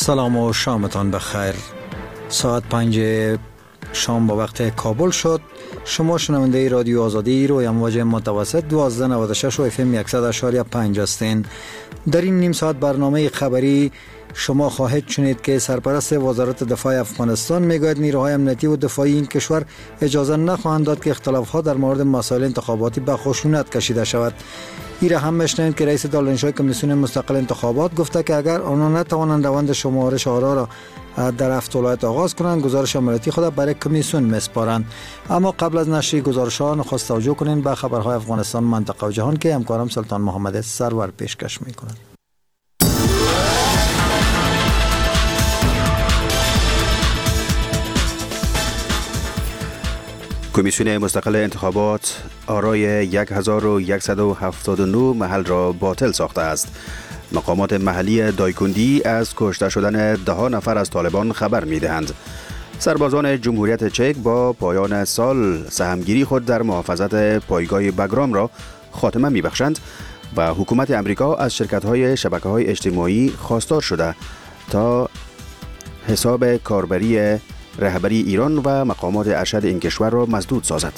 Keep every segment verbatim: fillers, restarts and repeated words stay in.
سلام و شامتان بخیر. ساعت پنج شام با وقت کابل شد. شما شنونده رادیو آزادی روی امواج متوسط دوازده نود و شش و اف ام صد و شش و پنج هستین. در این نیم ساعت برنامه خبری شما خواهید شنید که سرپرست وزارت دفاع افغانستان میگوید نیروهای امنیتی و دفاعی این کشور اجازه نخواهند داد که اختلافات در مورد مسائل انتخاباتی به خشونت کشیده شود. ایره هم میشنید که رئیس دارالانشای کمیسیون مستقل انتخابات گفته که اگر آنها نتوانند روند شمارش آرا را در هفت ولایت آغاز کنند، گزارش عملیاتی خود برای کمیسیون میسپارند. اما قبل از نشر گزارش‌ها نخست توجه کنین به خبرهای افغانستان، منطقه و جهان که همکارم سلطان محمد سرور پیشکش می‌کند. کمیسیون مستقل انتخابات آرای هزار و صد و هفتاد و نه محل را باطل ساخته است. مقامات محلی دایکندی از کشته شدن ده ها نفر از طالبان خبر می‌دهند. سربازان جمهوریت چک با پایان سال سهمگیری خود در محافظت پایگاه بگرام را خاتمه می‌بخشند و حکومت امریکا از شرکت‌های شبکه‌های اجتماعی خواستار شده تا حساب کاربری رهبری ایران و مقامات ارشد این کشور را مسدود سازد.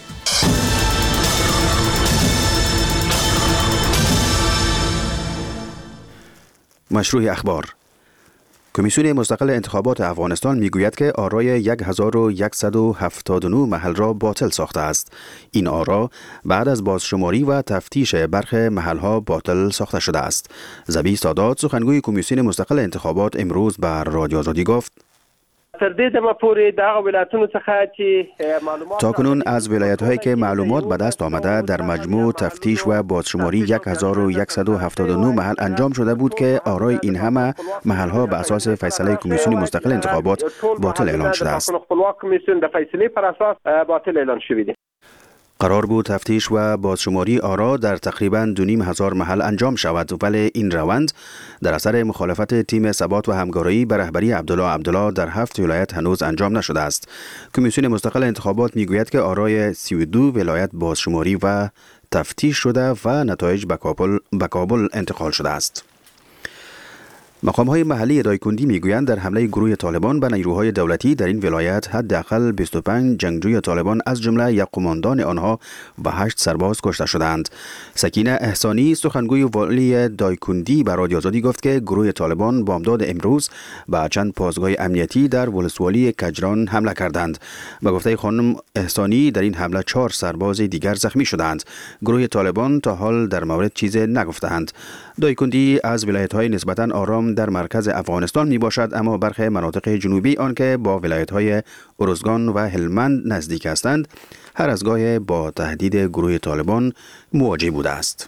مشروع اخبار. کمیسیون مستقل انتخابات افغانستان میگوید که آرای هزار و صد و هفتاد و نه محل را باطل ساخته است. این آرا بعد از بازشماری و تفتیش برخی محلها باطل ساخته شده است. زبی سادات سخنگوی کمیسیون مستقل انتخابات امروز بر رادیو آزادی گفت: تا کنون از ولایت هایی که معلومات به دست آمده در مجموع تفتیش و بازشماری هزار و صد و هفتاد و نه محل انجام شده بود که آرای این همه محل ها به اساس فیصله کمیسیون مستقل انتخابات باطل اعلان شده است. قرار بود تفتیش و بازشماری آرا در تقریباً دو نیم هزار محل انجام شود، ولی این روند در اثر مخالفت تیم ثبات و همکاری به رهبری عبدالله عبدالله در هفت ولایت هنوز انجام نشده است. کمیسیون مستقل انتخابات میگوید که آرای سی و دو ولایت بازشماری و تفتیش شده و نتایج به کابل به کابل انتقال شده است. مقام‌های محلی دایکندی میگویند در حمله گروه طالبان به نیروهای دولتی در این ولایت حداقل بیست و پنج جنگجوی طالبان از جمله یک قماندان آنها و هشت سرباز کشته شدند. سکینه احسانی سخنگوی والی دایکندی به رادیو آزادی گفت که گروه طالبان بامداد امروز به چند پاسگاه امنیتی در ولسوالی کجران حمله کردند. به گفته خانم احسانی در این حمله چهار سرباز دیگر زخمی شدند. گروه طالبان تا حال در مورد چیزی نگفتند. دایکندی از ولایت‌های نسبتاً آرام در مرکز افغانستان می باشد، اما برخی مناطق جنوبی آن که با ولایت‌های ارزگان و هلمند نزدیک هستند هر از گاهی با تهدید گروه طالبان مواجه بوده است.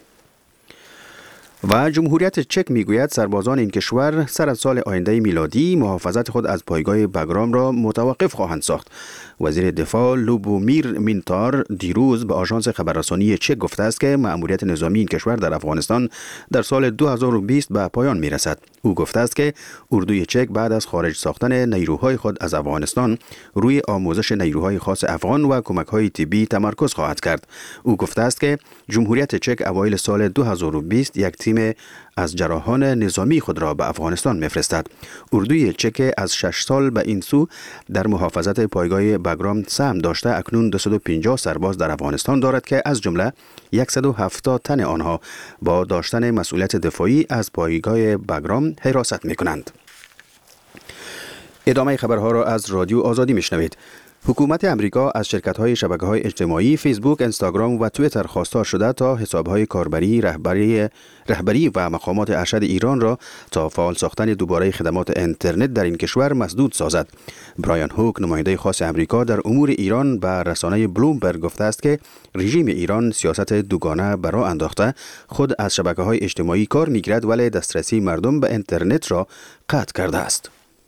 و جمهوریت چک میگوید سربازان این کشور سر از سال آینده میلادی محافظت خود از پایگاه بگرام را متوقف خواهند ساخت. وزیر دفاع لوبومیر مینتار دیروز به آژانس خبررسانی چک گفته است که مأموریت نظامی این کشور در افغانستان در سال دو هزار و بیست به پایان میرسد. او گفته است که اردوی چک بعد از خارج ساختن نیروهای خود از افغانستان روی آموزش نیروهای خاص افغان و کمک‌های طبی تمرکز خواهد کرد. او گفته است که جمهوریت چک اوایل سال دو هزار و بیست یک تیم از جراحان نظامی خود را به افغانستان می‌فرستد. اردوی چک از شش سال به این سو در محافظت پایگاه بگرام سهم داشته اکنون دویست و پنجاه سرباز در افغانستان دارد که از جمله صد و هفتاد تن آنها با داشتن مسئولیت دفاعی از پایگاه بگرام حراست می‌کنند. ادامه خبرها را از رادیو آزادی میشنوید. حکومت امریکا از شرکت‌های شبکه‌های اجتماعی فیسبوک، اینستاگرام و توییتر خواستار شده تا حساب‌های کاربری رهبری رهبری و مقامات ارشد ایران را تا فعال ساختن دوباره خدمات اینترنت در این کشور مسدود سازد. برایان هوک، نماینده خاص امریکا در امور ایران، به رسانه بلومبرگ گفته است که رژیم ایران سیاست دوگانه بر راه انداخته، خود از شبکه‌های اجتماعی کار می‌گیرد ولی دسترسی مردم به اینترنت را قطع کرده است.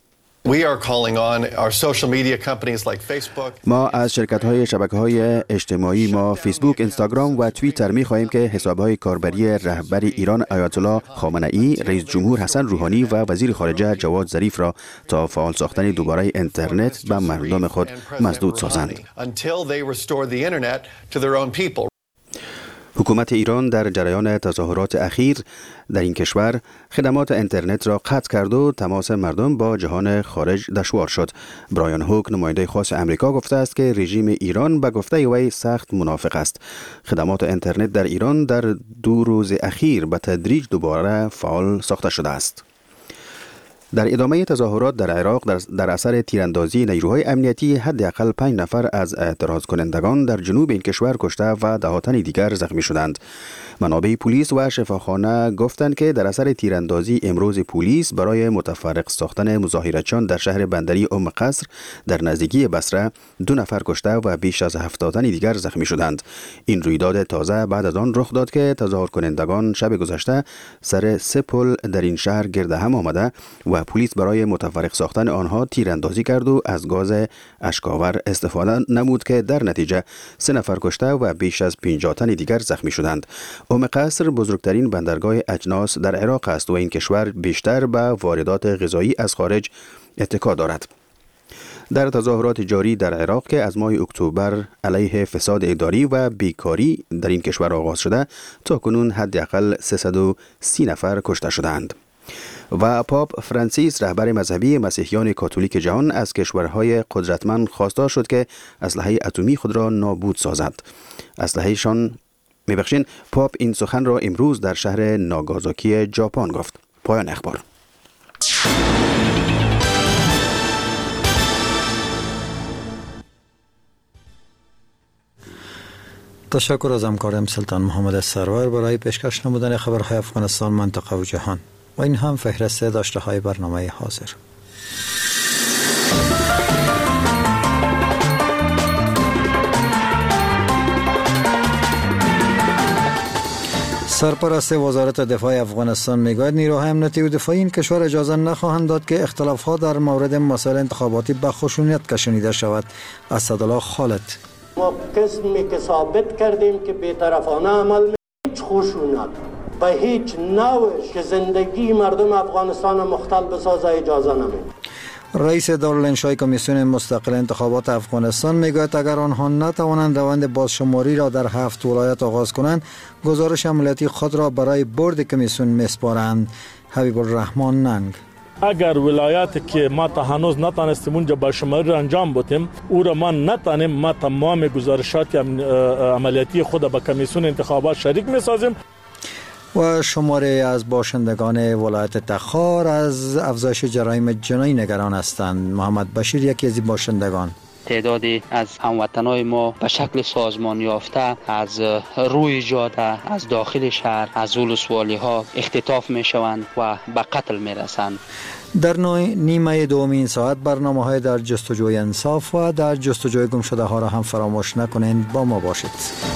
ما از شرکت‌های شبکه‌های اجتماعی ما فیسبوک، اینستاگرام و توییتر می‌خواهیم که حساب‌های کاربری رهبر ایران آیت الله خامنه‌ای، رئیس جمهور حسن روحانی و وزیر خارجه جواد ظریف را تا فعال ساختن دوباره اینترنت به مردم خود مسدود سازند. حکومت ایران در جریان تظاهرات اخیر در این کشور خدمات اینترنت را قطع کرد و تماس مردم با جهان خارج دشوار شد. برایان هوک نماینده خاص امریکا گفته است که رژیم ایران به گفته وی سخت منافق است. خدمات اینترنت در ایران در دو روز اخیر به تدریج دوباره فعال ساخته شده است. در ادامه تظاهرات در عراق در, در اثر تیراندازی نیروهای امنیتی حداقل پنج نفر از اعتراض کنندگان در جنوب این کشور کشته و ده تن دیگر زخمی شدند. منابع پلیس و شفاخانه گفتند که در اثر تیراندازی امروز پلیس برای متفرق ساختن مظاهرچیان در شهر بندری ام قصر در نزدیکی بصره دو نفر کشته و بیش از هفتاد تن دیگر زخمی شدند. این رویداد تازه بعد از آن رخ داد که تظاهر کنندگان شب گذشته سر سه پل در این شهر گرد هم آمده و پلیس برای متفرق ساختن آنها تیراندازی کرد و از گاز اشک‌آور استفاده نمود که در نتیجه سه نفر کشته و بیش از پنجاه تن دیگر زخمی شدند. ام قصر بزرگترین بندرگاه اجناس در عراق است و این کشور بیشتر به واردات غذایی از خارج اتکا دارد. در تظاهرات جاری در عراق که از ماه اکتبر علیه فساد اداری و بیکاری در این کشور آغاز شده، تا کنون حداقل سیصد و سی نفر کشته شدند. و پاپ فرانسیس رهبر مذهبی مسیحیان کاتولیک جهان از کشورهای قدرتمند خواستار شد که اسلحه اتمی خود را نابود سازد. اسلحه‌شان میبخشین پاپ این سخن را امروز در شهر ناگازاکی ژاپن گفت. پایان اخبار. تشکر از همکارم سلطان محمد سرور برای پیشکش نمودن خبرهای افغانستان، منطقه و جهان. و این هم فهرست داشته های برنامه حاضر. سرپرست وزارت دفاع افغانستان میگوید نیروهای امنیتی و دفاعی این کشور اجازه نخواهند داد که اختلافات در مورد مسائل انتخاباتی به خشونت کشانیده شود. اسدالله خالد: ما قسمی که ثابت کردیم که بی‌طرفانه عمل می هیچ خشونت به هیچ نوعش که زندگی مردم افغانستان مختل بسازه اجازه نمیدیم. رئیس دارالانشای کمیسیون مستقل انتخابات افغانستان میگوید اگر آنها نتوانند روند بازشماری را در هفت ولایت آغاز کنند، گزارش عملیاتی خود را برای بورد کمیسیون میسپارند. حبیب الرحمن ننگ: اگر ولایت که ما تا هنوز نتانستیم اونجا بازشماری را انجام بدیم، او را ما نتانیم، ما تمام گزارشات عملیاتی خود به کمیسیون انتخابات شریک میسازیم. و شماره از باشندگان ولایت تخار از افزایش جرایم جنایی نگران هستند. محمد بشیر یکی از باشندگان: تعدادی از هموطنای ما به شکل سازمان یافته از روی جاده، از داخل شهر، از ولسوالی ها اختطاف می شوند و به قتل می رسند. در نیمه دومین ساعت برنامه های در جستجوی انصاف و در جستجوی گم شده ها را هم فراموش نکنید. با ما باشید.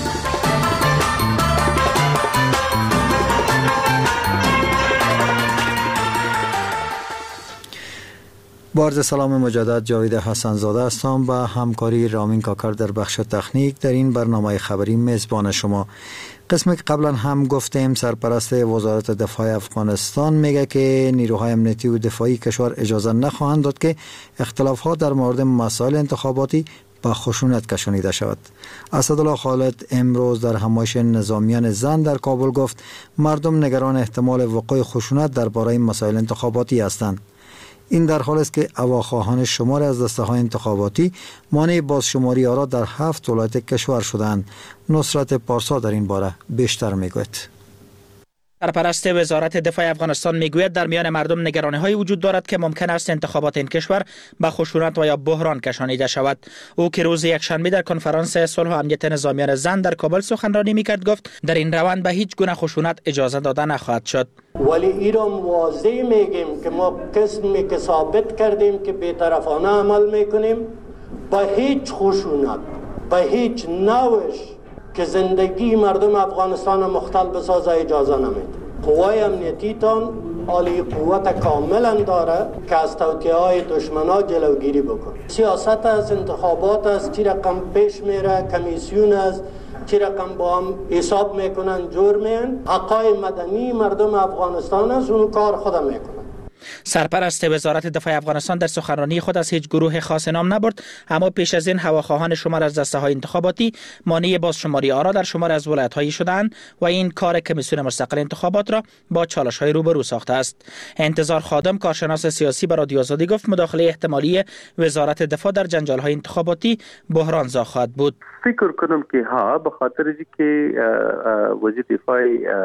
با عرض سلام مجدد، جاوید حسن زاده هستم با همکاری رامین کاکر در بخش تکنیک در این برنامه خبری میزبان شما. قسمی که قبلا هم گفتیم، سرپرست وزارت دفاع افغانستان میگه که نیروهای امنیتی و دفاعی کشور اجازه نخواهند داد که اختلافات در مورد مسائل انتخاباتی با خشونت کشانیده شود. اسدالله خالد امروز در همایش نظامیان زن در کابل گفت مردم نگران احتمال وقوع خشونت درباره مسائل انتخاباتی هستند. این در حالی است که هواخواهان شمار از دسته‌های انتخاباتی مانع بازشماری آرا در هفت ولایت کشور شدند. نصرت پارسا در این باره بیشتر میگوید. سرپرست وزارت دفاع افغانستان میگوید در میان مردم نگرانی‌های وجود دارد که ممکن است انتخابات این کشور به خشونت و یا بحران کشانیده شود. او که روز یکشنبه در کنفرانس صلح و امنیت نظامیان زن در کابل سخنرانی میکرد گفت در این روند به هیچ گونه خشونت اجازه داده نخواهد شد. ولی ایران واضح میگیم که ما قسمی که ثابت کردیم که بی‌طرفانه عمل میکنیم، به هیچ خشونت به هیچ نوعش که زندگی مردم افغانستان مختل بسازه اجازه نمیده. قوای امنیتی تان عالی قوت کاملا داره که از توطئه‌های دشمنا جلوگیری بکنه. سیاست از انتخابات است، چی رقم پیش میره، کمیسیون است، چی رقم با هم حساب میکنن، جور میان. حقای مدنی مردم افغانستان است، اون کار خود میکنن. سرپرست وزارت دفاع افغانستان در سخنرانی خود از هیچ گروه خاص نام نبرد، اما پیش از این هواخواهان شمار از دسته‌های انتخاباتی مانع بازشماری آرا در شمار از ولایت‌های شدند و این کار کمیسیون مستقل انتخابات را با چالش‌های روبرو ساخته است. انتظار خادم، کارشناس سیاسی، به رادیو آزادی گفت مداخله احتمالی وزارت دفاع در جنجال‌های انتخاباتی بحران زا خواهد بود. فکر کنم که ها، به خاطر که وزیر دفاع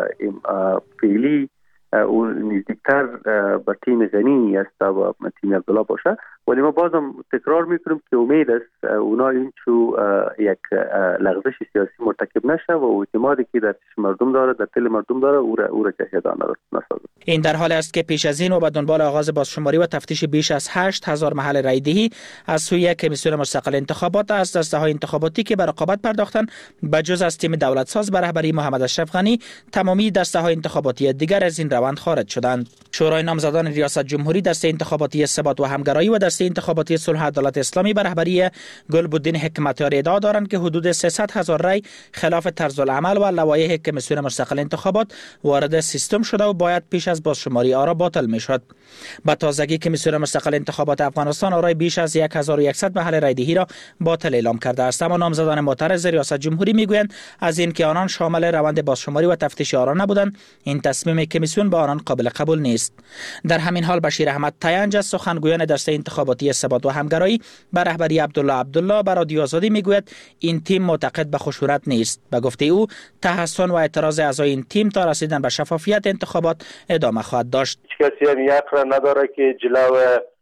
فعلی او نزدیکتر به تیم غنی است و تیم عبدالله باشه، ولی ما بازم تکرار میکنیم که امید است اونا این چو یک لغزش سیاسی مرتکب نشه و اعتمادی که در مردم داره، در دل مردم داره، او را او را جهیدان نسازه. این در حالی است که پیش از این و به دنبال آغاز بازشماری و تفتیش بیش از هشت هزار محل رای دهی از سوی کمیسیون مستقل انتخابات از دسته‌های انتخاباتی که به رقابت پرداختند، به جز از تیم دولت ساز به رهبری محمد اشرف غنی، تمامی دسته‌های انتخاباتی دیگر از این روند خارج شدند. شورای نامزدان ریاست جمهوری، دسته انتخاباتی ثبات و همگرایی و دسته انتخاباتی صلح و عدالت اسلامی به رهبری گلبدین حکمتیار ادعا دارند که حدود سیصد هزار رای خلاف طرز العمل و لوایح کمیسیون مستقل انتخابات وارد سیستم شده و باید پیش از بازشماری آرا باطل میشد. با تازگی کمیسیون مستقل انتخابات افغانستان آرای بیش از هزار و صد محل رای دهی را باطل اعلام کرده است، اما نامزدان معترض ریاست جمهوری میگویند از اینکه آنان شامل روند بازشماری و تفتیش آرا نبودند، این تصمیم کمیسیون با آنان قابل قبول نیست. در همین حال بشیر احمد تینج از سخنگویان دسته انتخاباتی ثبات و همگرایی به رهبری عبدالله عبدالله به رادیو آزادی میگوید این تیم معتقد به خشونت نیست. به گفته او تحسن و اعتراض اعضای این تیم تا رسیدن به شفافیت انتخابات ادامه خواهد داشت. کسی هم یک را نداره که جلو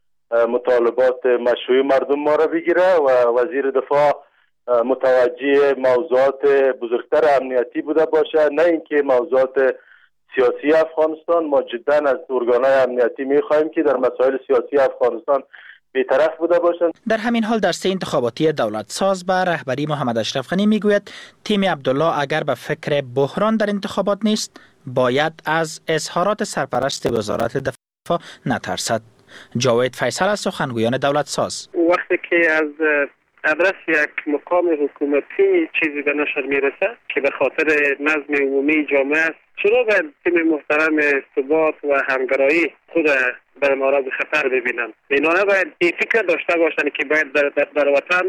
مطالبات مشروع مردم ما را بگیره و وزیر دفاع متوجه موضوعات بزرگتر امنیتی بوده باشه، نه اینکه موضوعات سیاسی افغانستان. ما جدا از ارگان‌های امنیتی می‌خواهیم که در مسائل سیاسی افغانستان بی‌طرف بوده باشند. در همین حال دسته انتخاباتی دولت ساز به رهبری محمد اشرف غنی میگوید تیم عبدالله اگر به فکر بحران در انتخابات نیست، باید از اظهارات سرپرست وزارت دفاع نترسد. جاوید فیصل از سخنگویان دولت ساز: وقتی که از ادرس یک مقام حکومتی چیزی به نشر میرسه که به خاطر نظم عمومی جامعه است، چرا باید تیم محترم ثبات و همگرایی خود در معرض خطر ببینن؟ اینا نباید این فکر داشته باشن که باید در, در, در وطن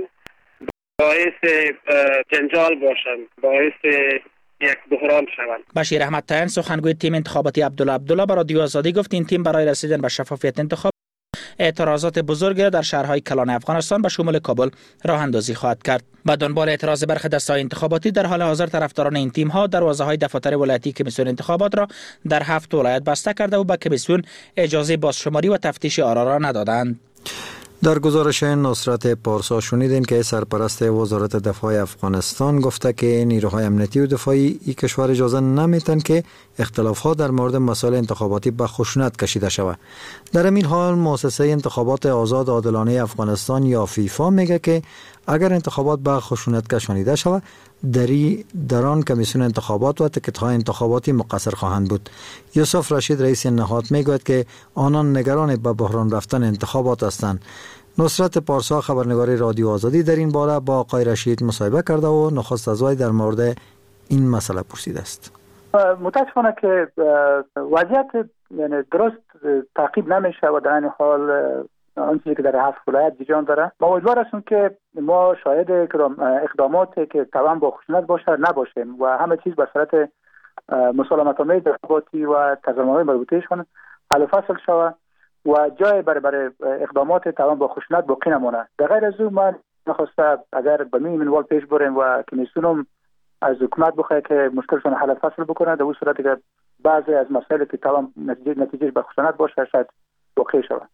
باعث جنجال باشن، باعث یک بحران شوند. بشیر احمد تین، سخنگوی تیم انتخاباتی عبدالله عبدالله، به رادیو آزادی گفت این تیم برای رسیدن به شفافیت انتخاب اعتراضات بزرگ در شهرهای کلان افغانستان به شمول کابل راه اندازی خواهد کرد. با دنبال اعتراض برخی دسته‌های انتخاباتی، در حال حاضر طرفداران این تیم ها دروازه‌های دفاتر ولایتی کمیسیون انتخابات را در هفت ولایت بسته کرده و به کمیسیون اجازه بازشماری و تفتیش آرا را ندادند. در گزارش نصرت پارسا شنیدین که سرپرست وزارت دفاع افغانستان گفته که نیروهای امنیتی و دفاعی این کشور اجازه نمیتن که اختلافات در مورد مسائل انتخاباتی به خشونت کشیده شود. در این حال مؤسسه انتخابات آزاد عادلانه افغانستان یا فیفا میگه که اگر انتخابات به خشونت کشانیده شود، دری در آن کمیسیون انتخابات و تکت‌های انتخاباتی مقصر خواهند بود. یوسف رشید رئیس نهاد میگوید که آنان نگران به بحران رفتن انتخابات هستند. نصرت پارسا خبرنگار رادیو آزادی در این باره با آقای رشید مصاحبه کرده و نخست از وی در مورد این مسئله پرسیده است. متاسفانه که وضعیت یعنی درست تعقیب نمیشه و در این حال آنچه که در هفت ولایت جریان داره. ما امیدوار هستیم که ما شاهد اقداماتی که طبعا با خشونت باشه نباشیم و همه چیز به صورت مسالمت‌آمیز ارتباطی و تضامن‌های مربوطه‌شون حل و فصل شود و جای برای برای اقدامات طبعا با خشونت باقی نمونه. در غیر از اون من می‌خواستم اگر به این منوال پیش بریم و کمیسیون از حکومت بخواد که مشکلشون حل و فصل بکنه، در اون صورت که بعضی از مسائلی که طبعا نتیجه نتیجه به خشونت باشه شاید واقع شود.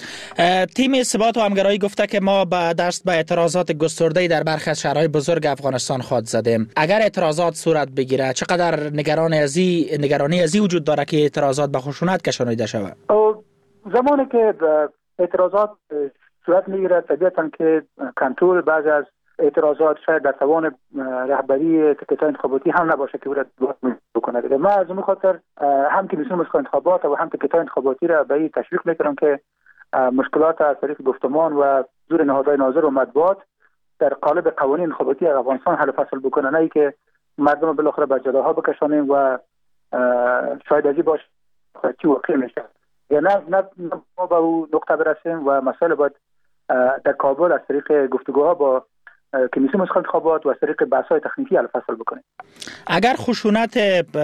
تیم ثبات و همگرایی گفته که ما با دست به اعتراضات گسترده‌ای در برخی از شهرهای بزرگ افغانستان خود زدیم. اگر اعتراضات صورت بگیره چقدر نگران ازی نگرانی ازی وجود داره که اعتراضات به خشونت کشانیده شود؟ زمانی که اعتراضات صورت میگیره طبیعتاً که کنترل بعضی از اعتراضات شاید در توان رهبری تکت‌های انتخاباتی هم نباشه که باید بکنه. ما از اون خاطر هم که کمیسیون انتخابات و هم تکت‌های انتخاباتی را به این تشویق میکنم که مشکلات از طریق گفتمان و زور نهادهای ناظر و مطبوعات در قالب قوانین انتخاباتی افغانستان حل فصل بکنه، نه اینکه مردم بالاخره به جداها بکشانیم و شاید ازی باشه چی واقع میشه. یا نه نه ما به اون نقطه برسیم و مسائل باید در کابل از طریق گفتگوها با کمیسیون مسخ انتخابات و از طریق بحث‌های تکنیکی حل فصل بکنیم. اگر خشونت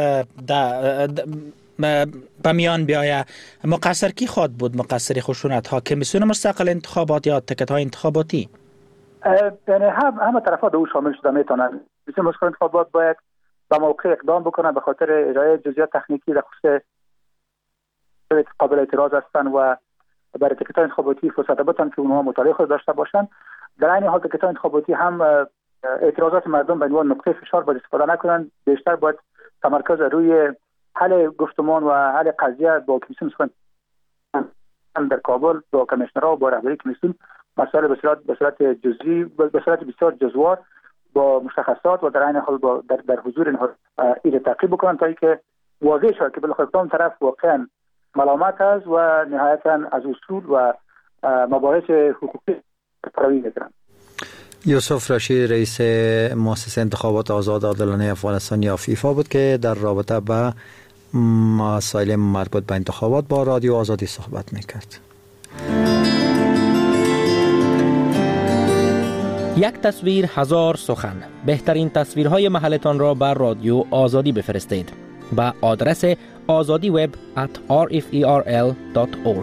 به میان بیایه، مقصر کی خواد بود؟ مقصر خشونت ها کمیسیون مستقل انتخابات یا تکت های انتخاباتی؟ یعنی هم همه طرفا دو شامل شده میتونن. کمیسیون مسخ انتخابات باید به موقع اقدام بکنن به خاطر ارائه جزئیات تکنیکی در خصوص قابل اعتراض هستن و برای تکت های انتخاباتی فرصت بدن که اونها مطالعه خود داشته باشن. در این حال تکت های انتخاباتی هم اعتراضات مردم به عنوان نقطه فشار باید استفاده نکنن. بیشتر باید تمرکز روی حل گفتمان و حل قضیه با کمیسیون مسخ در کابل با کمیشنرها و با رهبری کمیسیون مسائل به صورت به صورت جزئی به صورت بسیار جزوار با مشخصات و در این حال با در, در حضور اینها ایره تعقیب بکنن تا اینکه واضح شود که بالاخره کدام طرف واقعا ملامت است و نهایتا از اصول و مباحث حقوقی پیروی میکنن. یوسف رشید رئیس مؤسسه انتخابات آزاد عادلانه افغانستان یا فیفا بود که در رابطه با مسائل مربوط به انتخابات با رادیو آزادی صحبت میکرد. یک تصویر هزار سخن. بهترین تصویرهای محلتان را بر رادیو آزادی بفرستید با آدرس azadiweb at r f e r l dot org.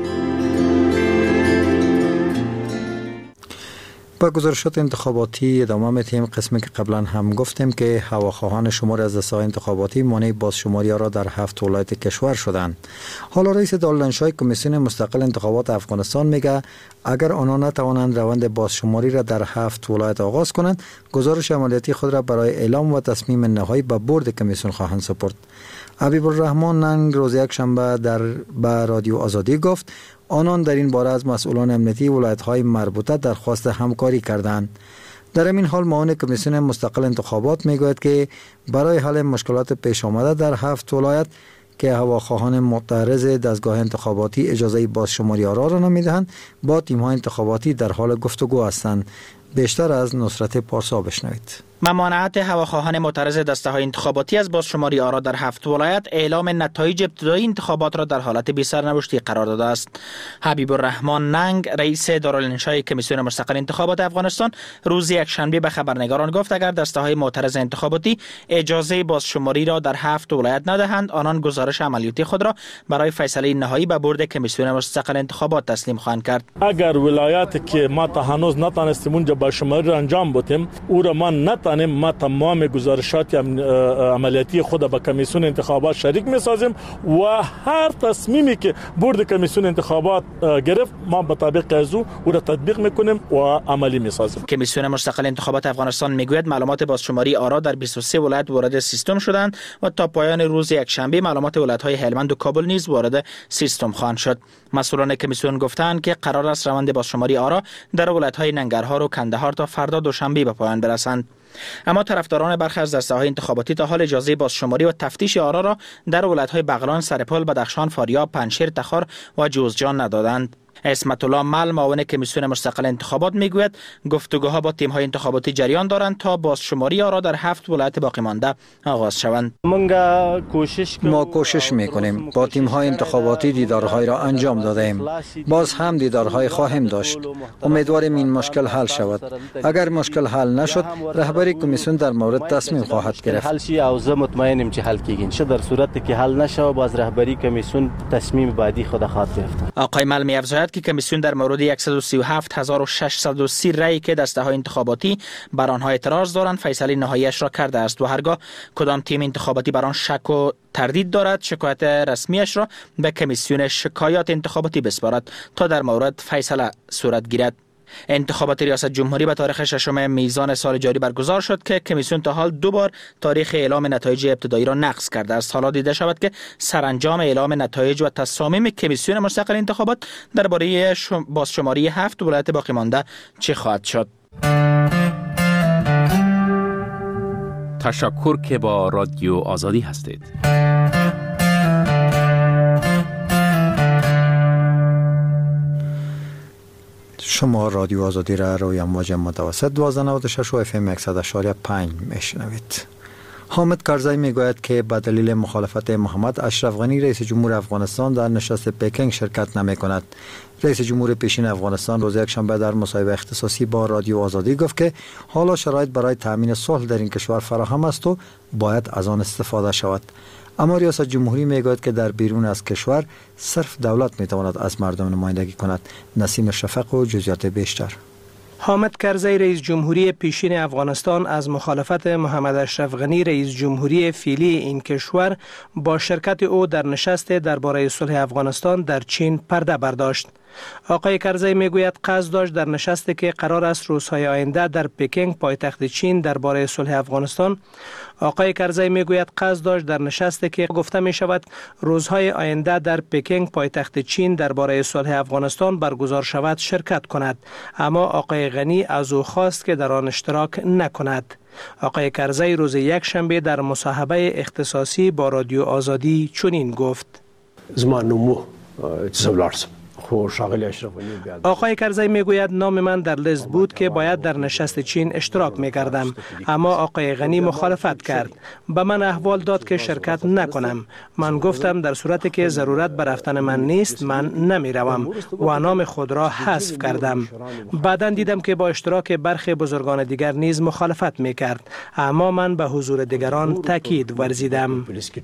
با گزارشات انتخاباتی ادامه می‌دهیم. قسمی که قبلا هم گفتیم که هواخواهان شماری از دسته‌های انتخاباتی مانع بازشماری را در هفت ولایت کشور شدند. حالا رئیس دادلنشای کمیسیون مستقل انتخابات افغانستان میگه اگر آنها نتوانند روند بازشماری را در هفت ولایت آغاز کنند، گزارش عملیاتی خود را برای اعلام و تصمیم نهایی به بورد کمیسیون خواهند سپرد. حبیب الرحمن ننگ روز یک شنبه در با رادیو آزادی گفت آنان در این باره از مسئولان امنیتی ولایت‌های مربوطه درخواست همکاری کردند. در این حال معاون کمیسیون مستقل انتخابات میگوید که برای حل مشکلات پیش آمده در هفت ولایت که هواخواهان معترض دستگاه انتخاباتی اجازه بازشماری آرا را نمیدهند، با تیم‌های انتخاباتی در حال گفتگو هستند. بیشتر از نصرت پارسا بشنوید. ممانعت هواخواهان معترض دسته‌های انتخاباتی از بازشماری آرا در هفت ولایت اعلام نتایج ابتدایی انتخابات را در حالت بی سرنوشتی قرار داده است. حبیب الرحمن ننگ رئیس دارالانشای کمیسیون مستقل انتخابات افغانستان روز یکشنبه به خبرنگاران گفت اگر دسته‌های معترض انتخاباتی اجازه بازشماری را در هفت ولایت ندهند، آنان گزارش عملیاتی خود را برای فیصله نهایی به بورد کمیسیون مستقل انتخابات تسلیم خواهند کرد. اگر ولایتی که ما تا هنوز نتونستیم اونجا بازشماری را انجام بدیم، او را ما نتانیم ما تمام گزارشات عملیاتی خود به کمیسیون انتخابات شریک می‌سازیم و هر تصمیمی که بورد کمیسیون انتخابات گرفت ما به طبق از او را تطبیق می‌کنیم و عملی می‌سازیم. کمیسیون مستقل انتخابات افغانستان میگوید معلومات بازشماری آرا در بیست و سه ولایت وارد سیستم شدند و تا پایان روز یکشنبه معلومات ولایت‌های هلمند و کابل نیز وارد سیستم خواهند شد. مسئولان کمیسیون گفتند که قرار است روند بازشماری آرا در ولایت‌های ننگرهار و کندهار تا فردا دوشنبه به پایان برسند. اما طرفداران برخی از دسته‌های انتخاباتی تا حال اجازه بازشماری و تفتیش آرا را در ولایت‌های بغلان، سرپل، بدخشان، فاریاب، پنجشیر، تخار و جوزجان ندادند. اسمت الله مل معاون کمیسیون مستقل انتخابات میگوید گفتگوها با تیم‌های انتخاباتی جریان دارند تا بازشماری آرا در هفت ولایت باقی مانده آغاز شوند. ما کوشش میکنیم با تیم‌های انتخاباتی دیدارهای را انجام دادیم. باز هم دیدارهای خواهیم داشت. امیدواریم این مشکل حل شود. اگر مشکل حل نشد، رهبری کمیسیون در مورد تصمیم خواهد گرفت. حل شي او زه مطمئنم چې حل کیږي. شه در صورتی که حل نشه باز رهبری کمیسیون تصمیم بعدی خود خواهد گرفت. آقای مل می‌افزاید که کمیسیون در مورد صد و سی و هفت هزار و ششصد و سی رأی که دسته‌های انتخاباتی بر آنها اعتراض دارند فیصله نهاییش را کرده است و هرگاه کدام تیم انتخاباتی بر آن شک و تردید دارد شکایت رسمیش را به کمیسیون شکایات انتخاباتی بسپارد تا در مورد فیصله صورت گیرد. انتخابات ریاست جمهوری به تاریخ ششم میزان سال جاری برگزار شد که کمیسیون تا حال دو بار تاریخ اعلام نتایج ابتدایی را نقض کرده است. حالا دیده شود که سرانجام اعلام نتایج و تصامیم کمیسیون مستقل انتخابات درباره بازشماری هفت ولایت باقی مانده چه خواهد شد. تشکر که با رادیو آزادی هستید. شما رادیو آزادی را روی امواج متوسط دوازده نود و شش و اف ام صد و شش و پنج میشنوید. حامد کرزی میگوید که به دلیل مخالفت محمد اشرف غنی رئیس جمهور افغانستان در نشست پکینگ شرکت نمی کند. رئیس جمهور پیشین افغانستان روز یکشنبه در مصاحبه اختصاصی با رادیو آزادی گفت که حالا شرایط برای تامین صلح در این کشور فراهم است و باید از آن استفاده شود. اما ریاست جمهوری میگوید که در بیرون از کشور صرف دولت میتواند از مردم نمایندگی کند. نسیم شفق و جزئیات بیشتر. حامد کرزی رئیس جمهوری پیشین افغانستان از مخالفت محمد اشرف غنی رئیس جمهوری فعلی این کشور با شرکت او در نشست درباره صلح افغانستان در چین پرده برداشت. آقای کرزی میگوید قصد داشت در نشستی که قرار است روزهای آینده در پکینگ پایتخت چین درباره صلح افغانستان آقای کرزی میگوید قصد داشت در نشستی که گفته می شود روزهای آینده در پکینگ پایتخت چین درباره صلح افغانستان برگزار شود شرکت کند، اما آقای غنی از او خواست که در آن اشتراک نکند. آقای کرزی روز یک شنبه در مصاحبه اختصاصی با رادیو آزادی چنین گفت: زمان نمو سبلارسم. آقای کرزی میگوید نام من در لیست بود که باید در نشست چین اشتراک میکردم، اما آقای غنی مخالفت کرد. به من احوال داد که شرکت نکنم. من گفتم در صورتی که ضرورت به رفتن من نیست من نمیروم و نام خود را حذف کردم. بعداً دیدم که با اشتراک برخی بزرگان دیگر نیز مخالفت میکرد، اما من به حضور دیگران تاکید ورزیدم.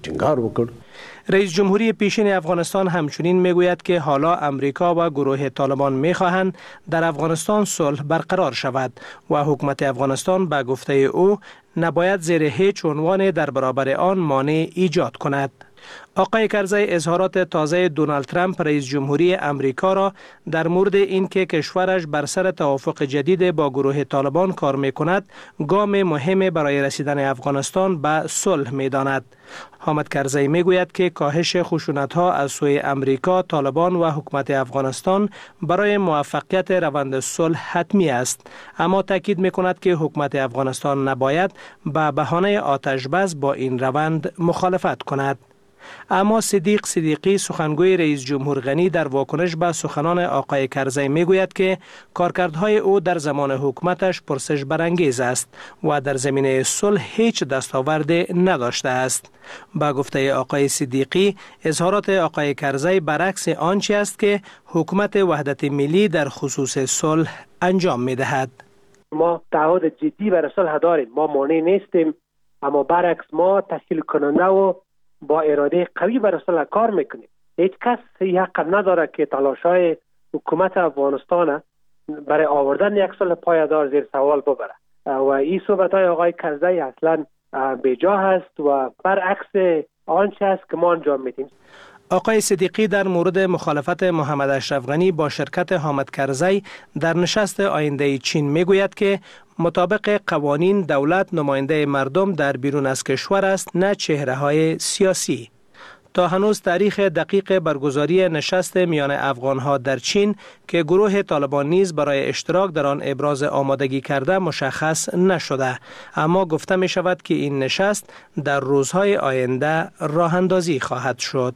رئیس جمهوری پیشین افغانستان همچنین میگوید که حالا امریکا و گروه طالبان میخواهند در افغانستان صلح برقرار شود و حکومت افغانستان به گفته او نباید زیر هیچ عنوان در برابر آن مانع ایجاد کند. آقای کرزی اظهارات تازه دونالد ترامپ رئیس جمهوری امریکا را در مورد اینکه کشورش بر سر توافق جدید با گروه طالبان کار میکند گام مهم برای رسیدن افغانستان به صلح میداند. حامد کرزی میگوید که کاهش خشونت‌ها از سوی امریکا، طالبان و حکومت افغانستان برای موفقیت روند صلح حتمی است، اما تاکید میکند که حکومت افغانستان نباید به بهانه آتش بس با این روند مخالفت کند. اما صدیق صدیقی سخنگوی رئیس جمهور غنی در واکنش به سخنان آقای کرزی میگوید که کارکردهای او در زمان حکومتش پرسش برانگیز است و در زمینه صلح هیچ دستاوردی نداشته است. با گفته آقای صدیقی اظهارات آقای کرزی برعکس آنچه است که حکومت وحدت ملی در خصوص صلح انجام میدهد. ما تعهد جدی برای صلح داریم، ما مانع نیستیم، اما برعکس ما تشکیل کننده و با اراده قوی برای صلح کار میکنیم. هیچ کس این حق نداره که تلاش‌های حکومت افغانستان برای آوردن یک صلح پایدار زیر سوال ببره و این صحبت‌های آقای کرزی اصلا بیجا هست و برعکس آنچه است که ما انجام میدیم. آقای صدیقی در مورد مخالفت محمد اشرف غنی با شرکت حامد کرزی در نشست آینده چین میگوید که مطابق قوانین دولت نماینده مردم در بیرون از کشور است، نه چهره‌های سیاسی. تا هنوز تاریخ دقیق برگزاری نشست میان افغانها در چین که گروه طالبان نیز برای اشتراک در آن ابراز آمادگی کرده مشخص نشده، اما گفته می شود که این نشست در روزهای آینده راه اندازی خواهد شد.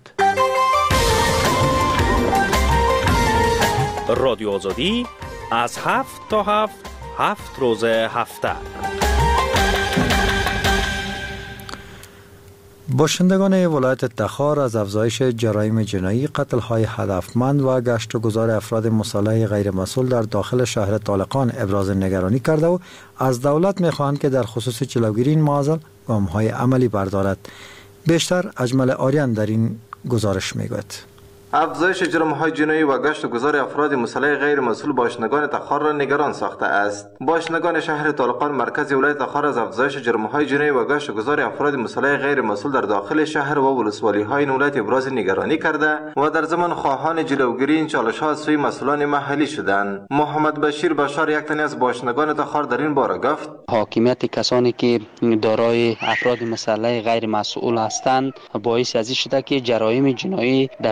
رادیو آزادی از هفت تا هفت هفت روز هفته. باشندگان ولایت تخار از افزایش جرایم جنایی، قتل‌های هدفمند و گشت و گذار افراد مسلح غیر مسئول در داخل شهر طالقان ابراز نگرانی کرده و از دولت می‌خواهند که در خصوص جلوگیری این معضل گام‌های عملی بردارد. بیشتر اجمل آریان در این گزارش می‌گوید. افزایش جرم‌های جنایی و گشت و گذار افراد مسلح غیر مسئول باشندگان تخار را نگران ساخته است. باشندگان شهر طالقان مرکز ولایت تخار از افزایش جرم‌های جنایی و گشت و گذار افراد مسلح غیر مسئول در داخل شهر و ولسوالی‌های ولایت ابراز نگرانی کرده و در ضمن خواهان جلوگیری این چالش‌ها از سوی مسئولان محلی شدند. محمد بشیر بشار یک تن از باشندگان تخار در این باره گفت: حاکمیت کسانی که دارای افراد مسلح غیر مسئول هستند باعث از این شده که جرایم جنایی در سطح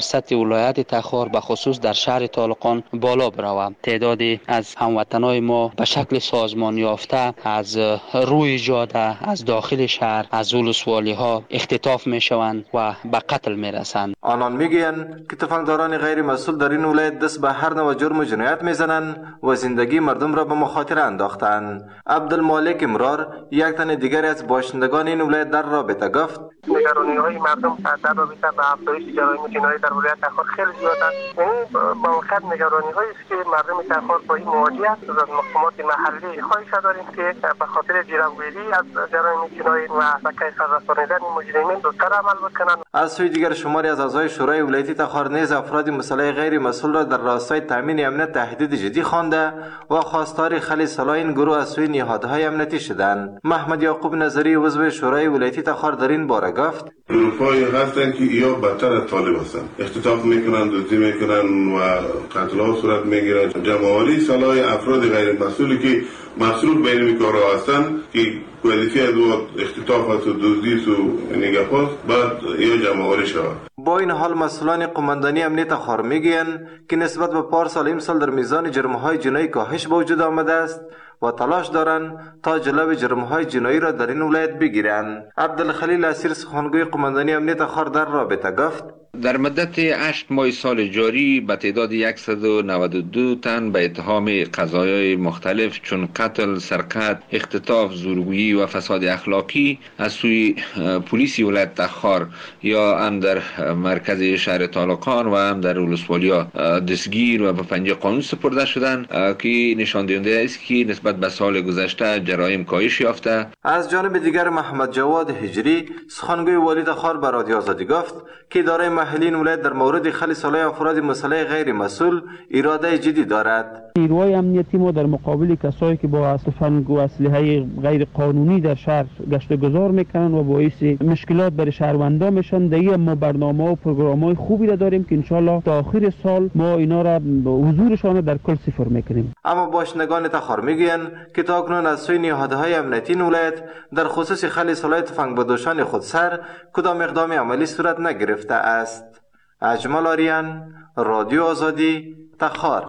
ولایت تخار به خصوص در شهر طالقان بالا بروه. تعدادی از هموطنان ما به شکل سازمان یافته از روی جاده، از داخل شهر، از ولسوالی ها اختطاف می شوند و به قتل می رسند. آنان میگویند که تفنگداران غیر مسئول در این ولایت دست به هر نوع جرم و جنایت میزنند و زندگی مردم را به مخاطره انداختند. عبدالمالک امرار یک تن دیگر از باشندگان این ولایت در رابطه گفت: نگرانی های مردم در رابطه با افزایش جرایم جنایی در ولایت تخار خیلی زیاد است. یعنی با وقت نگرانی هایی است که مردم تخار با این مواجه است. از مقامات محلی خواهش داریم که به خاطر جلوگیری از جرایم جنایی و کیفر رسانیدن مجرمین زودتر عمل بکنند. از سوی دیگر شماری از اعضای شورای ولایتی تخار نیز افراد مسلح غیر مسئول را در راستای تامین امنیت تهدید جدی خوانده و خواستار خلی سلاح این گروه از سوی نهادهای امنیتی شدند. محمد یعقوب نظری عضو شورای ولایتی تخار در این باره گفت: گروه‌هایی هستند که یا بدتر از طالب هستند، اختطاف میکنند، دزدی میکنند و قتل‌ها صورت میگیرد. جمع‌آوری سلاح افراد غیر مسئولی که مسئول به این کارها هستند که کوالیتی از اختطاف است و دزدی است و نگهبان بعد یا جمع‌آوری شود. با این حال مسئولان قماندانی امنیت تخار میگویند که نسبت به پارسال امسال در میزان جرم‌های جنایی کاهش به وجود آمده است و تلاش دارند تا جلوی جرم‌های جنایی را در این ولایت بگیرند. عبدالخلیل اسیر سخنگوی قماندانی امنیت تخار در رابطه گفت: در مدت هشت ماه سال جاری به تعداد صد و نود و دو تن به اتهام قضایای مختلف چون قتل، سرقت، اختطاف، زورگویی و فساد اخلاقی از سوی پلیس ولایت تخار یا هم در مرکز شهر طالقان و هم در ولسوالیا دستگیر و به پنجه قانون سپرده شدند که نشان دهنده است که نسبت به سال گذشته جرایم کاهش یافته. از جانب دیگر محمد جواد هجری سخنگوی والی تخار به رادیو آزادی گفت که اداره محلی این ولایت در مورد خلی سلاح افراد مسلح غیر مسئول اراده جدی دارد. نیروهای امنیتی ما در مقابل کسایی که با تفنگ و اسلحه غیر قانونی در شهر گشت و گذار میکنن و باعث مشکلات برای شهروندان میشن، دیگه ما برنامه و پروگرام‌های خوبی را داریم که انشالله تا آخر سال ما اینا را حضورشان در کل صفر میکنیم. اما باشندگان تخار میگویند که تا اکنون از سوی نهادهای امنیتی این ولایت در خصوص خلی سلاح تفنگ بدوشان خودسر کدام اقدام عملی صورت نگرفته است. اجمل آریان، رادیو آزادی، تخار.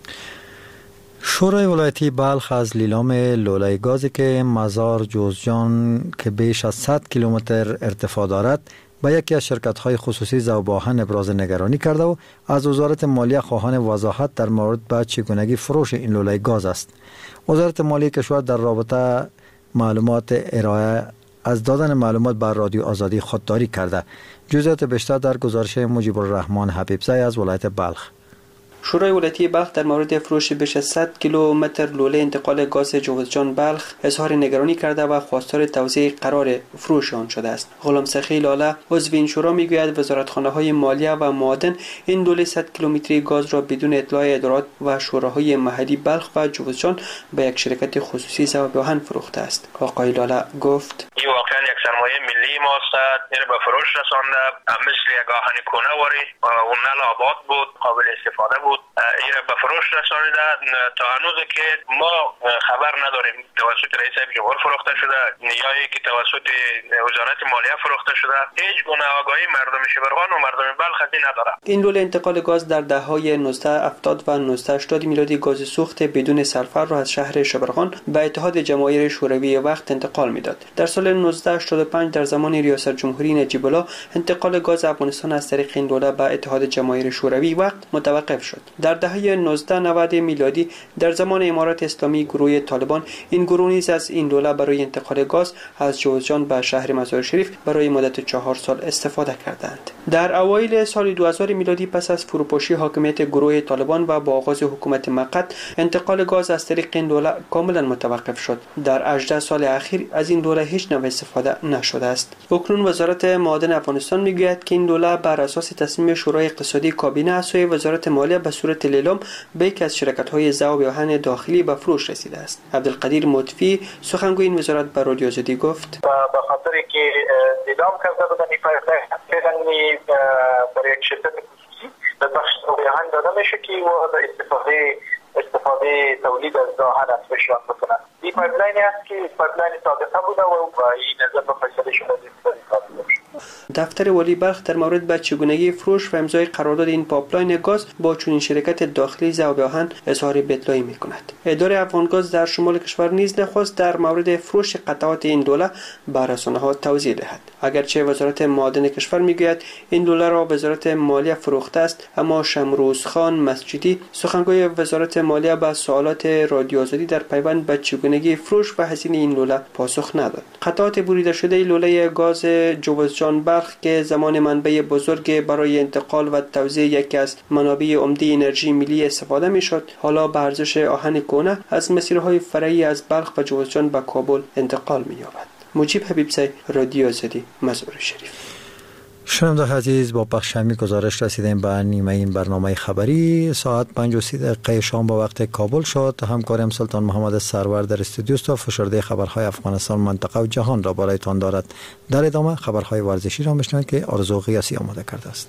شورای ولایتی بلخ از لیلام لوله گازی که مزار جوزجان که بیش از صد کیلومتر ارتفاع دارد به یکی از شرکت‌های خصوصی ذوب‌آهن ابراز نگرانی کرده و از وزارت مالیه خواهان وضاحت در مورد به چگونگی فروش این لوله گاز است. وزارت مالیه کشور در رابطه معلومات ارائه از دادن معلومات بر رادیو آزادی خودداری کرده. جزئیات بیشتر در گزارش مجیب الرحمن حبیبزی از ولایت بلخ. شورای ولایتی بلخ در مورد فروش بیش از صد کیلومتر لوله انتقال گاز جوزجان بلخ اظهار نگرانی کرده و خواستار توزیع قرار فروش آن شده است. غلام سخی لاله عضو این شورا میگوید وزارتخانه‌های مالیه و معادن این لوله صد کیلومتری گاز را بدون اطلاع ادارات و شوراهای محلی بلخ و جوزجان به یک شرکت خصوصی ذوب‌آهن فروخته است. آقای لاله گفت: این واقعا یک سرمایه ملی ماست، این به فروش رسانده، مثل یک آهن کونه واری و نل آباد بود، قابل استفاده بود، این به فروش رسانیده. تا هنوز که ما خبر نداریم توسط رئیس جمهور فروخته شده یا که توسط وزارت مالیه فروخته شده. هیچ گونه آگاهی مردم شبرغان و مردم بلخ نداره. این لوله انتقال گاز در دهه‌های نوزده هفتاد و نوزده هشتاد میلادی گاز سوخت بدون سرفر را از شهر شبرغان به اتحاد جماهیر شوروی وقت انتقال میداد. در سال نوزده هشتاد و پنج در زمان ریاست جمهوری نجیب الله انتقال گاز افغانستان از طریق این لوله به اتحاد جماهیر شوروی وقت متوقف شد. در دهه نوزده نود میلادی در زمان امارت اسلامی گروه طالبان این گروه نیز از این لوله برای انتقال گاز از جوزجان به شهر مزار شریف برای مدت چهار سال استفاده کردند. در اوایل سال دو هزار میلادی پس از فروپاشی حاکمیت گروه طالبان و با آغاز حکومت مقت انتقال گاز از طریق این لوله کاملا متوقف شد. در هجده سال اخیر از این لوله هیچ نوع استفاده نشده است. اکنون وزارت معادن افغانستان میگوید که این لوله بر اساس تصمیم شورای اقتصادی کابینه از سوی وزارت مالیه به صورت لیلام به یکی از شرکت‌های ذوب‌آهن داخلی به فروش رسیده است. عبدالقدیر مطفی سخنگوی این وزارت به رادیو آزادی گفت: به خاطر که لیلام کرده بودن این پایپلاین فعلا برای یک شرکت خصوصی به بخش ذوب‌آهن داده میشه که و استفاده استفاده تولید از آهن از فشار بکنن. این پایپلاینی است که پایپلاین سابقه بوده و این نظر به فیصله شده استفاده دفتر والی بلخ در مورد به چگونگی فروش و امضای قرارداد این پایپلاین گاز با چنین شرکت داخلی ذوب آهن اظهار بدلایی می‌کند. اداره افغانگاز در شمال کشور نیز نخواست در مورد فروش قطعات این لوله به رسانه‌ها توضیح دهد. اگرچه وزارت معادن کشور میگوید این لوله را وزارت مالیه فروخته است، اما شمروز خان مسجدی سخنگوی وزارت مالیه به سوالات رادیو آزادی در پیوند به چگونگی فروش و هزینه این لوله پاسخ نداد. قطعات بریده شده لوله گاز جوزجان بلخ که زمان منبع بزرگ برای انتقال و توزیع یکی از منابع عمده انرژی ملی استفاده میشد، حالا به ارزش آهن کهنه از مسیرهای فرعی از بلخ و جوزجان به کابل انتقال می‌یابد. مجیب حبیبزی، رادیو آزادی، مزار شریف. شنونده عزیز، با بخش همی گزارش رسیدیم به نیمه این برنامه خبری. ساعت پنج و سی دقیقه شام با وقت کابل شد. همکارم سلطان محمد سرور در استودیو است و فشرده خبرهای افغانستان، منطقه و جهان را برایتان دارد. در ادامه خبرهای ورزشی را میشنوید که آرزو قیاسی آماده کرده است.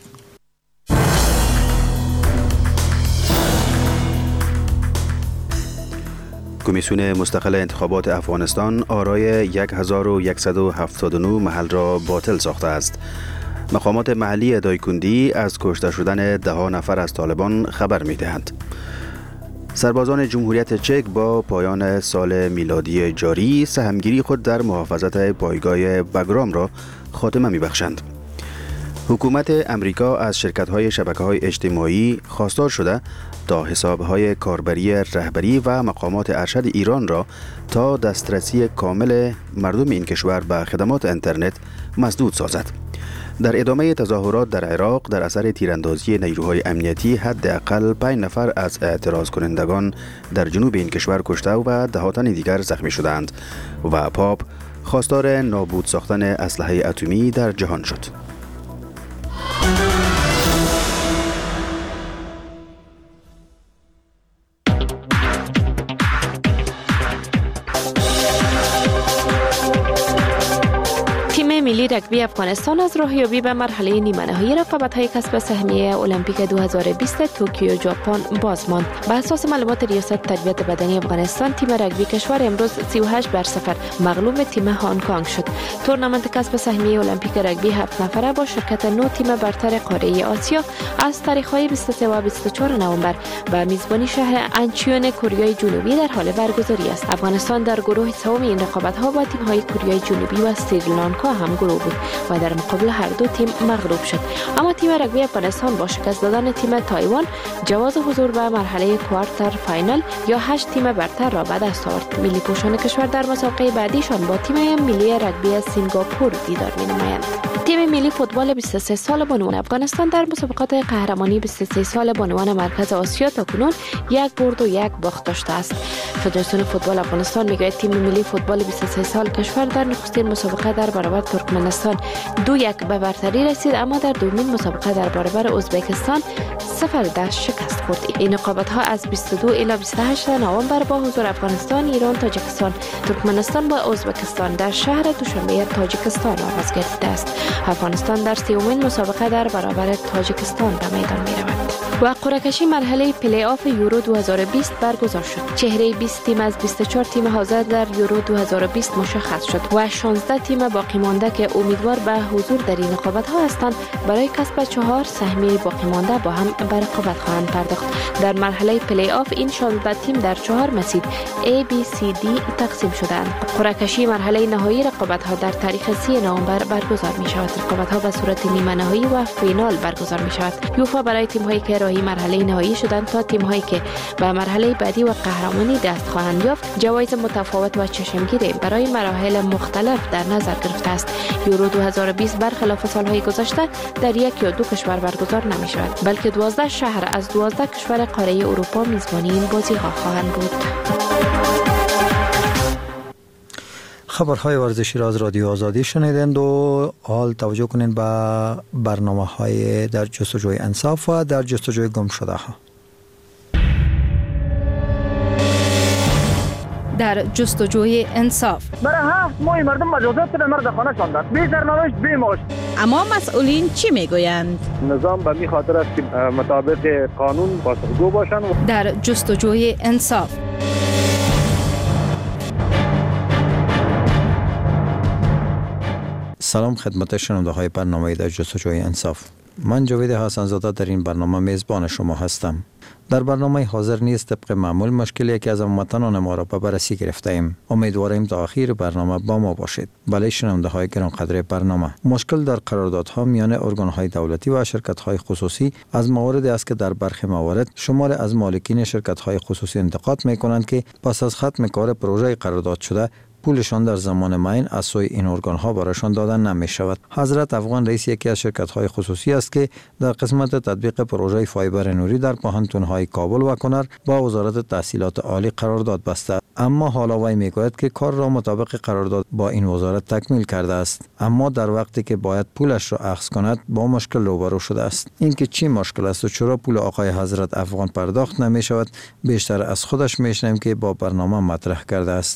کمیسیون مستقل انتخابات افغانستان آرای هزار و صد و هفتاد و نه محل را باطل ساخته است. مقامات محلی دایکندی از کشته شدن ده ها نفر از طالبان خبر می دهند. سربازان جمهوریت چک با پایان سال میلادی جاری سهمگیری خود در محافظت پایگاه بگرام را خاتمه می بخشند. حکومت امریکا از شرکت‌های شبکه‌های اجتماعی خواستار شده تا حساب‌های کاربری رهبری و مقامات ارشد ایران را تا دسترسی کامل مردم این کشور به خدمات اینترنت مسدود سازد. در ادامه تظاهرات در عراق در اثر تیراندازی نیروهای امنیتی حداقل پنج نفر از اعتراض کنندگان در جنوب این کشور کشته و ده ها تن دیگر زخمی شدند و پاپ خواستار نابود ساختن اسلحه اتمی در جهان شد. ملی رگبی افغانستان از راهیابی به مرحله نیمه نهایی رقابت‌های کسب سهمیه المپیک دو هزار و بیست توکیو ژاپن باز ماند. به اساس معلومات ریاست تربیت بدنی افغانستان، تیم رگبی کشور امروز سی و هشت بر صفر مغلوب تیم هنگ کنگ شد. تورنمنت کسب سهمیه المپیک رگبی هفت نفره با شرکت نه تیم برتر قاره آسیا از تاریخ‌های بیست و سه و بیست و چهار نوامبر به میزبانی شهر انچیون کره جنوبی در حال برگزاری است. افغانستان در گروه سوم این رقابت‌ها با تیم‌های کره جنوبی و سریلانکا هم گروه بود و در مقابل هر دو تیم مغلوب شد. اما تیم رگبی افغانستان با شکست دادن تیم تایوان جواز حضور به مرحله کوارتر فاینال یا هشت تیم برتر را به دست آورد. ملی پوشان کشور در مسابقه بعدیشان با تیم ملی رگبی سینگاپور دیدار می‌نمایند. تیم ملی فوتبال بیست و سه سال بانوان افغانستان در مسابقات قهرمانی بیست و سه سال بانوان مرکز آسیا تاکنون یک برد و یک باخت داشته است. فدراسیون فوتبال افغانستان میگوید تیم ملی فوتبال بیست و سه سال کشور در نخستین مسابقه در برابر ترکمنستان دو یک به برتری رسید، اما در دومین مسابقه در برابر ازبکستان صفر در شکست خورد. این رقابت‌ها از بیست و دو الی بیست و هشت نوامبر با حضور افغانستان، ایران، تاجیکستان، ترکمنستان و ازبکستان در شهر دوشنبه تاجیکستان آغاز گردیده است. افغانستان در سومین مسابقه در برابر تاجیکستان به میدان می‌رود. و قرعه کشی مرحله پلی آف یورو دو هزار و بیست برگزار شد. چهره بیست تیم از بیست و چهار تیم حاضر در یورو دو هزار و بیست مشخص شد و شانزده تیم باقی مانده که امیدوار به حضور در این رقابت‌ها هستند برای کسب چهار سهمیه باقی مانده با هم به رقابت خواهند پرداخت. در مرحله پلی آف این شانزده تیم در چهار مسیر A B C D تقسیم شدند. قرعه کشی مرحله نهایی رقابت‌ها در تاریخ سی نوامبر برگزار می‌شود. رقابت‌ها به صورت نیمه نهایی و فینال برگزار می‌شود. یوفا برای تیم‌هایی که راهی مرحله نهایی شدند تا تیم‌هایی که به مرحله بعدی و قهرمانی دست خواهند یافت جوایز متفاوت و چشمگیری برای مراحل مختلف در نظر گرفته است. یورو دو هزار و بیست برخلاف سال‌های گذشته در یک یا دو کشور برگزار نمی‌شود، بلکه دوازده شهر از دوازده کشور قاره اروپا میزبانی این بازی‌ها خواهند بود. خبرهای ورزشی را از رادیو آزادی شنیدند و حال توجه کنید به برنامه‌های در جستجوی انصاف و در جستجوی گمشده‌ها. در جستجوی انصاف برای هفت ماه مردم مجازات در مرد خانه شاندند، بی سرنوشت بی معاش. اما مسئولین چی میگویند؟ نظام به می خاطر است که مطابق قانون پاسخگو باشند. در جستجوی انصاف سلام خدمت شنونده های برنامه در جستجوی انصاف. من جاوید حسن زاده در این برنامه میزبان شما هستم. در برنامه حاضر نیست طبق معمول مشکلی که از هموطنان ما را به بررسی گرفته ایم. امیدواریم تا آخر برنامه با ما باشید. بله شنونده های گرانقدر برنامه، مشکل در قراردادها میان ارگان های دولتی و شرکت های خصوصی از مواردی است که در برخی موارد شمار از مالکین شرکت های خصوصی انتقاد می کنند که پس از ختم کار پروژه قرارداد شده پولشان در زمان معین از سوی این ارگان ها برایشان دادن نمی شود. حضرت افغان رئیس یکی از شرکت های خصوصی است که در قسمت تطبیق پروژه فایبر نوری در پوهنتون های کابل و کنر با وزارت تحصیلات عالی قرارداد بسته، اما حالا وی میگوید که کار را مطابق قرارداد با این وزارت تکمیل کرده است، اما در وقتی که باید پولش را اخذ کند با مشکل روبرو شده است. این که چی مشکل است و چرا پول آقای حضرت افغان پرداخت نمی شود بیشتر از خودش میشنویم که با برنامه مطرح کرده است.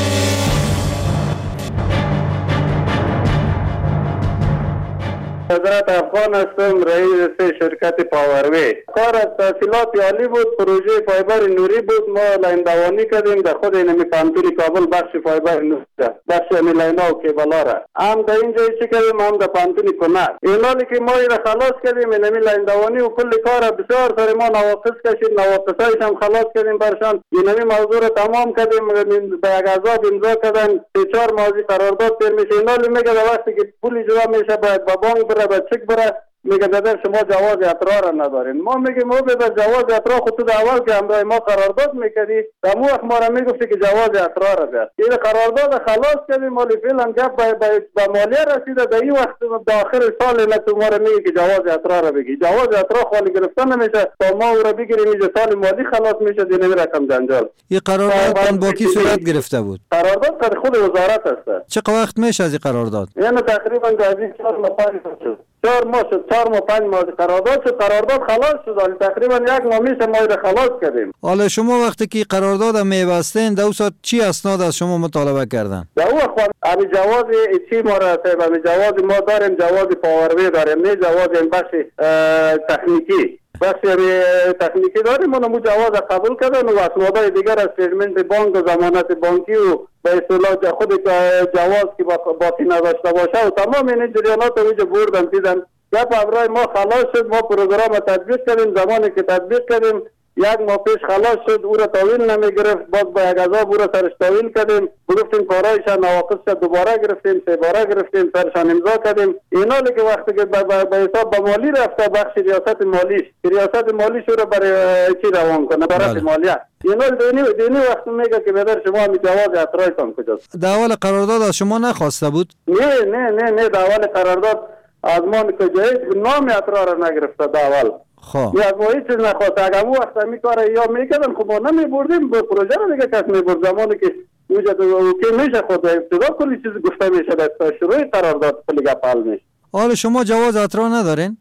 حضرت افغان هستم، رئیس شرکت پاوروی. کار از تحصیلات عالی بود، پروژه فایبر نوری بود. ما لاین دوانی کردیم در خود اینمی پانتوری کابل بخش فایبر نوری بخش امی لاینا و کیبلا را هم در اینجا چی کردیم، هم در پانتوری کنر. این حالی که ما را خلاص کردیم اینمی لاین دوانی و کل کار بسیار سر ما نواقص کشید، نواقصایش هم خلاص کردیم برشان. اینمی موضوع را تمام کردیم، به یک عذاب امضا کردن، سه چهار ماضی قرارداد تیر میشه. این حالی میگه در وقتی که پول جدا میشه باید با بانک بره به چک بره، میگه دادر شما جواز اطراح را ندارین. ما میگیم ما به جواز اطراح خود تو در اول که همراه ما قرارداد میکردی در مو وقت ما را میگفتی که جواز اطراح را بیاد. این قرارداد خلاص کردیم، مالی فعلا گپ به مالیه رسیده. در این وقت داخل سال نه تو ما را میگی که جواز اطراح را بگی. جواز اطراح خالی گرفتن نمیشه تا ما او را بگیریم اینجا سال مالی خلاص میشه دین رقم جنجال. این قرارداد با کی صورت گرفته بود؟ قرارداد در خود وزارت است. چه وقت میشه از این قرارداد؟ یعنی تقریبا از این چهار ماه پنج شد. چهار ماه شد، چهار ماه پنج ماه قرارداد شد، قرارداد خلاص شد. تقریبا یک ماه میشه ما را خلاص کردیم. حالا شما وقتی که قرارداد میبستین در اوسط چی اسناد از شما مطالبه کردن؟ در اون وقت امی جواز چی ما را صاحب امی جواز ما داریم، جواز پاوروی داریم، نه جواز این بخش تکنیکی بخش تکنیکی داریم. ما نمو جواز قبول کردن و اسنادهای دیگر از استیتمنت بانک و ضمانت بانکی و به اصطلاح خود جواز که باقی نداشته باشه و تمام این جریانات رو اینجا بردن دیدن. گپ ابرای ما خلاص شد، ما پروگرام تطبیق کردیم. زمانی که تطبیق کردیم یک ماه پیش خلاص شد، او را تاویل نمی گرفت، باز با یک عذاب او را سرش تاویل کردیم. گفتیم کارایشان نواقص دوباره گرفتیم، سه باره گرفتیم، سرشان امضا کردیم. این حالی که وقتی که به حساب به مالی رفته بخش ریاست مالیش، ریاست مالیش او را برای چی روان کنه؟ برای مالیه. این حال دینی دینی وقت میگه که بدر شما می جواز اطراحتان کجاست؟ در اول قرارداد از شما نخواسته بود؟ نه نه نه نه در اول قرارداد از ما که نام اطراح را نگرفته در اول. خب یا ما هیچ چیز نخواست. اگر اون وقت می کاره یا میکردن خب ما نمیبردیم به پروژه رو دیگه کس میبرد. زمانی که وجود که میشه خود ابتدا کلی چیز گفته میشه تا شروع قرارداد کلی گپ حل میشه. حالا شما جواز اطراح ندارین؟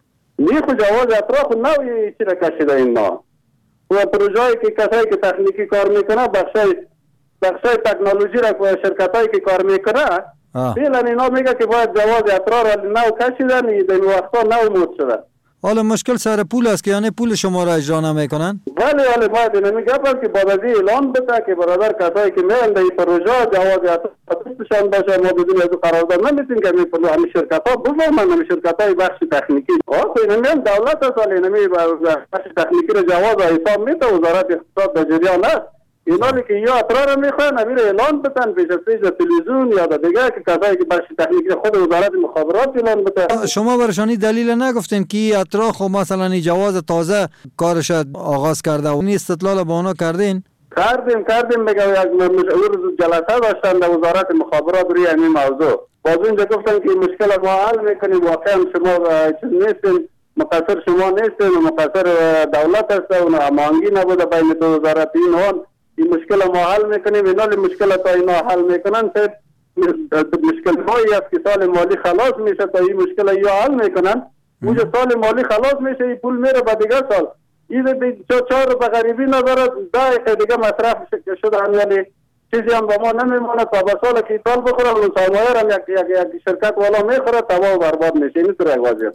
نه خود جواز اطراح خود نوی چی را کشیده این ما و پروژه‌ای که کسایی که تکنیکی کار میکنه بخشای بخشای تکنولوژی را شرکتایی که کار میکنه فعلا اینا میگه که باید جواز اطراح را نو کشیدن این وقتا نو مود شده. حالا مشکل سر پول است که یعنی پول شما را اجرا نمیکنن؟ بله بله باید نمیگه که بعد از اعلان بده که برادر کسایی که میان در این پروژه جواز اطراحشان باشه. ما بدون از قرارداد نمیتونیم که می همین شرکت ها بفهمن، همین شرکت های بخش تکنیکی آه که نمیان دولت است ولی نمی بخش تکنیکی را جواز حساب میده وزارت اقتصاد در جریان است. اینالی که یا اطراح را میخوان امیر اعلان بتن پیش از پیش تلویزیون یا دیگه که کسایی که بخش تکنیکی خود وزارت مخابرات اعلان بتن. شما برشانی دلیل نگفتین که اطراح خب مثلا این جواز تازه کارش آغاز کرده و این استدلال با اونا کردین؟ کردیم کردیم میگم یک مشاور جلسه داشتن در وزارت مخابرات روی این موضوع. باز اینجا گفتن که مشکل ما حل میکنیم، واقعا شما چیز نیستین، مقصر شما نیستین، مقصر دولت هست و هماهنگی نبوده بین دو وزارت. این این مشکل ما حل میکنیم. اینا مشکلات اینا حل میکنن که مشکل هایی است که سال مالی خلاص میشه تا این مشکل یا حل میکنن. اونجا سال مالی خلاص میشه این پول میره به دیگه سال. این چهار به غریبی نداره ده دیگه مصرف شده هم یعنی چیزی هم با ما نمیمونه تا به سال که سال بخوره اون سرمایه هم یک یک شرکت والا میخوره تباه و برباد میشه. این طور وضعیت.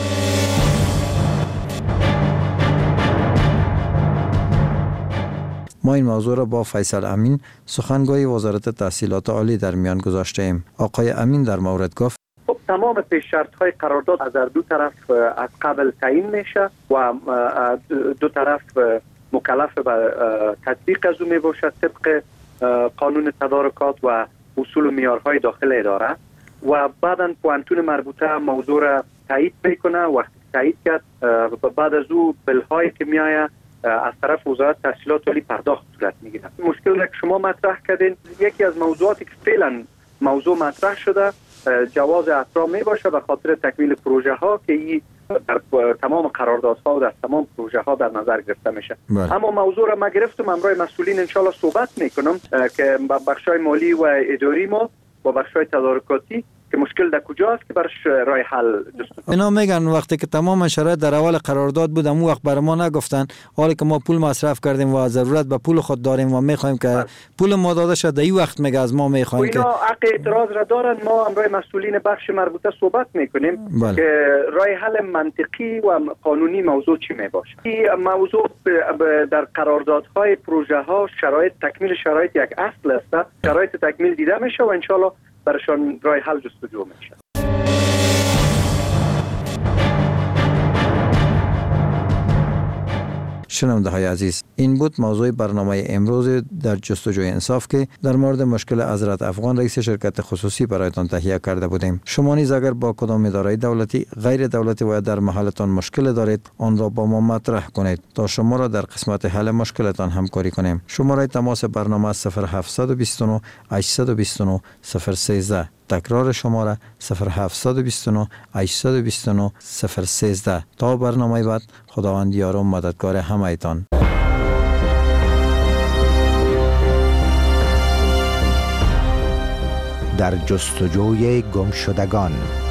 ما این موضوع را با فیصل امین سخنگوی وزارت تحصیلات عالی در میان گذاشته ایم. آقای امین در مورد گفت تمام پیش شرط های قرارداد از دو طرف از قبل تعیین میشه و دو طرف مکلف به تطبیق از اون می باشد طبق قانون تدارکات و اصول و معیارهای داخل اداره و بعداً پوانتون مربوطه موضوع را تایید میکنه. وقتی تایید کرد بعد از او بل‌هایی که میآید از طرف وزارت تحصیلات عالی پرداخت صورت میگیره. مشکلی که شما مطرح کردین یکی از موضوعاتی که فعلا موضوع مطرح شده جواز اطراح می باشه به خاطر تکمیل پروژه ها که این در تمام قراردادها و در تمام پروژه ها در نظر گرفته میشه. بله. اما موضوع را ما گرفتم امروز مسئولین انشالله صحبت میکنم که بخشای مالی و اداری ما و بخشای تدارکاتی که مشکل در کجا است که برش راه حل جستجو. اینا میگن وقتی که تمام شرایط در اول قرارداد بود اون وقت بر ما نگفتن حالی که ما پول مصرف کردیم و ضرورت به پول خود داریم و میخوایم که پول ما داده شد در این وقت میگه از ما میخوایم که اینا حق اعتراض را دارن. ما امروز مسئولین بخش مربوطه صحبت میکنیم بله. که راه حل منطقی و قانونی موضوع چی میباشه. این موضوع در قراردادهای پروژه ها شرایط تکمیل شرایط یک اصل است. شرایط تکمیل دیده میشه و انشالله برشان راه حل جستجو میشه. شنونده های عزیز، این بود موضوع برنامه امروز در جستجوی انصاف که در مورد مشکل حضرت افغان رئیس شرکت خصوصی برایتان تهیه کرده بودیم. شما نیز اگر با کدام اداره دولتی، غیر دولتی و در محلتان مشکل دارید آن را با ما مطرح کنید تا شما را در قسمت حل مشکلتان همکاری کنیم. شماره تماس برنامه صفر هفت دو نه هشت دو نه صفر یک سه. تکرار شماره صفر هفت دو نه هشت دو نه صفر یک سه. تا برنامه بعد، خداوند یار و مددگار همه ایتان. در جستجوی گمشدگان.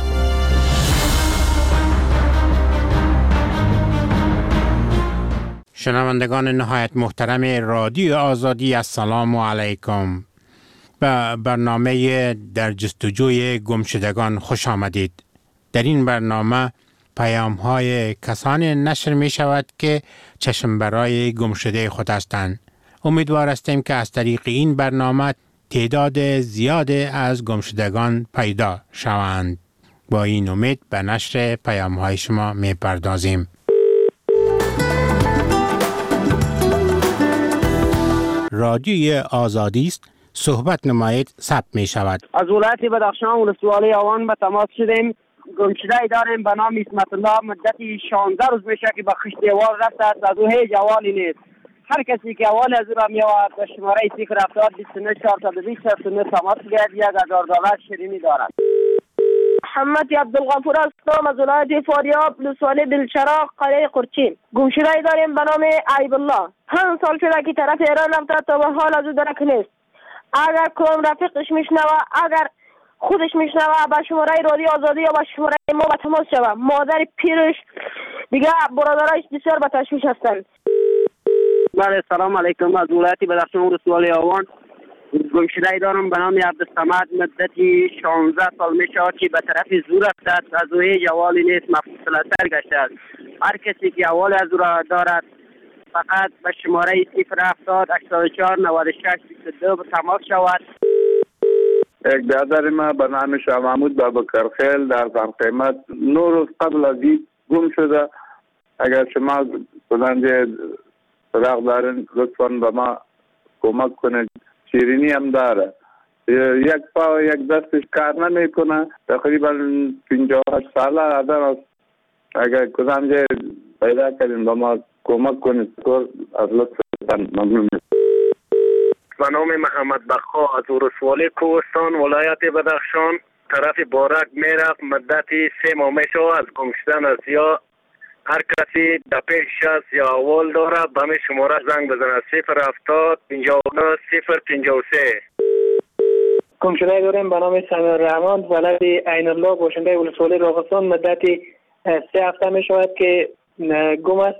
شنوندگان نهایت محترم رادیو آزادی، السلام علیکم. به برنامه در جستجوی گمشدگان خوش آمدید. در این برنامه پیام های کسانی نشر می شود که چشم برای گمشده خود هستند. امیدوار هستیم که از طریق این برنامه تعداد زیاد از گمشدگان پیدا شوند. با این امید به نشر پیام های شما می پردازیم. رادیوی آزادی است، صحبت نمایید، ثبت می شود. از ولایت بدخشان ولسوالی آوان به تماس شدیم. گمشده داریم به نام اسمت الله. مدتی شانزده روز میشه که به خشت دیوار رفته است. از او هیچ احوالی نیست. هر کسی که احوال از او را میآورد به شماره صفر هفتاد بیست و نه چهارصد و بیست شصت و نه تماس گیرد. یک هزار دلار شیرینی دارد. محمد عبدالغفور هستم از ولایت فاریاب ولسوالی دلچراغ قریه قرچین. گمشده داریم به نام عیب الله. پنج سال شده که طرف ایران رفته تا به حال از او درک نیست. اگر کدام رفیقش میشنوه، اگر خودش میشنوه، به شماره رادیو آزادی یا به شماره ما به تماس شوه. مادر پیرش دیگه برادرایش بسیار به تشویش هستند. بله، سلام علیکم. از ولایت بدخشان ولسوالی آوان گمشده دارم به نام عبدالصمد. مدتی شانزده سال میشه که به طرف زور رفته است. از او هیچ احوالی نیست. مفصل سر گشته است. هر کسی که احوال از او را دارد فقط به شماره صفر هفتاد هشتاد و چهار نود و شش بیست و دو تماس شود. یک برادر ما به نام شاه محمود بابکرخیل در قیمت نو روز قبل از این گم شده. اگر شما کدام سراغ دارین لطفاً به ما کمک کنید. شیرینی هم داره. یک پا و یک دستش کار نمیکنه. تقریبا پنجاه و هشت ساله آدم است. اگر کدام جای پیدا کردین به ما کمک کنید. از لطفاً ممنون. به نام محمد بخا از ولسوالی کوهستان ولایت بدخشان طرف بارک میرفت. مدتی سه ماه میشه از گم شدن است. یا هر کسی در پیش است یا اول داره به می شماره زنگ بزنه صفر هفتاد پنجاه و نه صفر پنجاه و سه. گمشده داریم به نام سمیر الرحمن ولد عین الله باشنده ولسوالی راغستان. مدتی سه هفته می شود که گم است.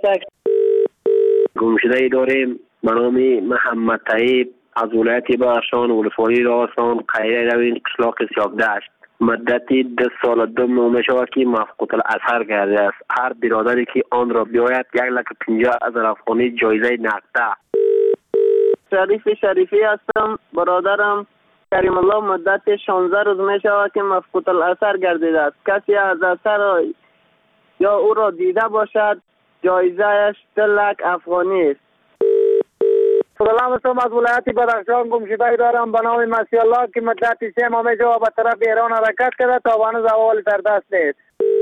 گمشده داریم به نام محمد طیب از ولایت بدخشان ولسوالی راغستان قریه روین قشلاق سیاکدشت. مدتی ده سال دو ماه می شود که مفقود الاثر کرده است. هر برادری که آن را بیاید یک لک پنجاه هزار افغانی جایزه نقده. شریف شریفی هستم. برادرم کریم الله مدت شانزده روز می شود که مفقود الاثر گردیده است. کسی از اثر یا او را دیده باشد جایزه‌اش سه لک افغانی است. سلام هستم از ولایت بدخشان. گمشده دارم به نام مسیح الله که مدت سه ماه می شود به طرف ایران حرکت کرده تا هنوز احوال در دست نیست.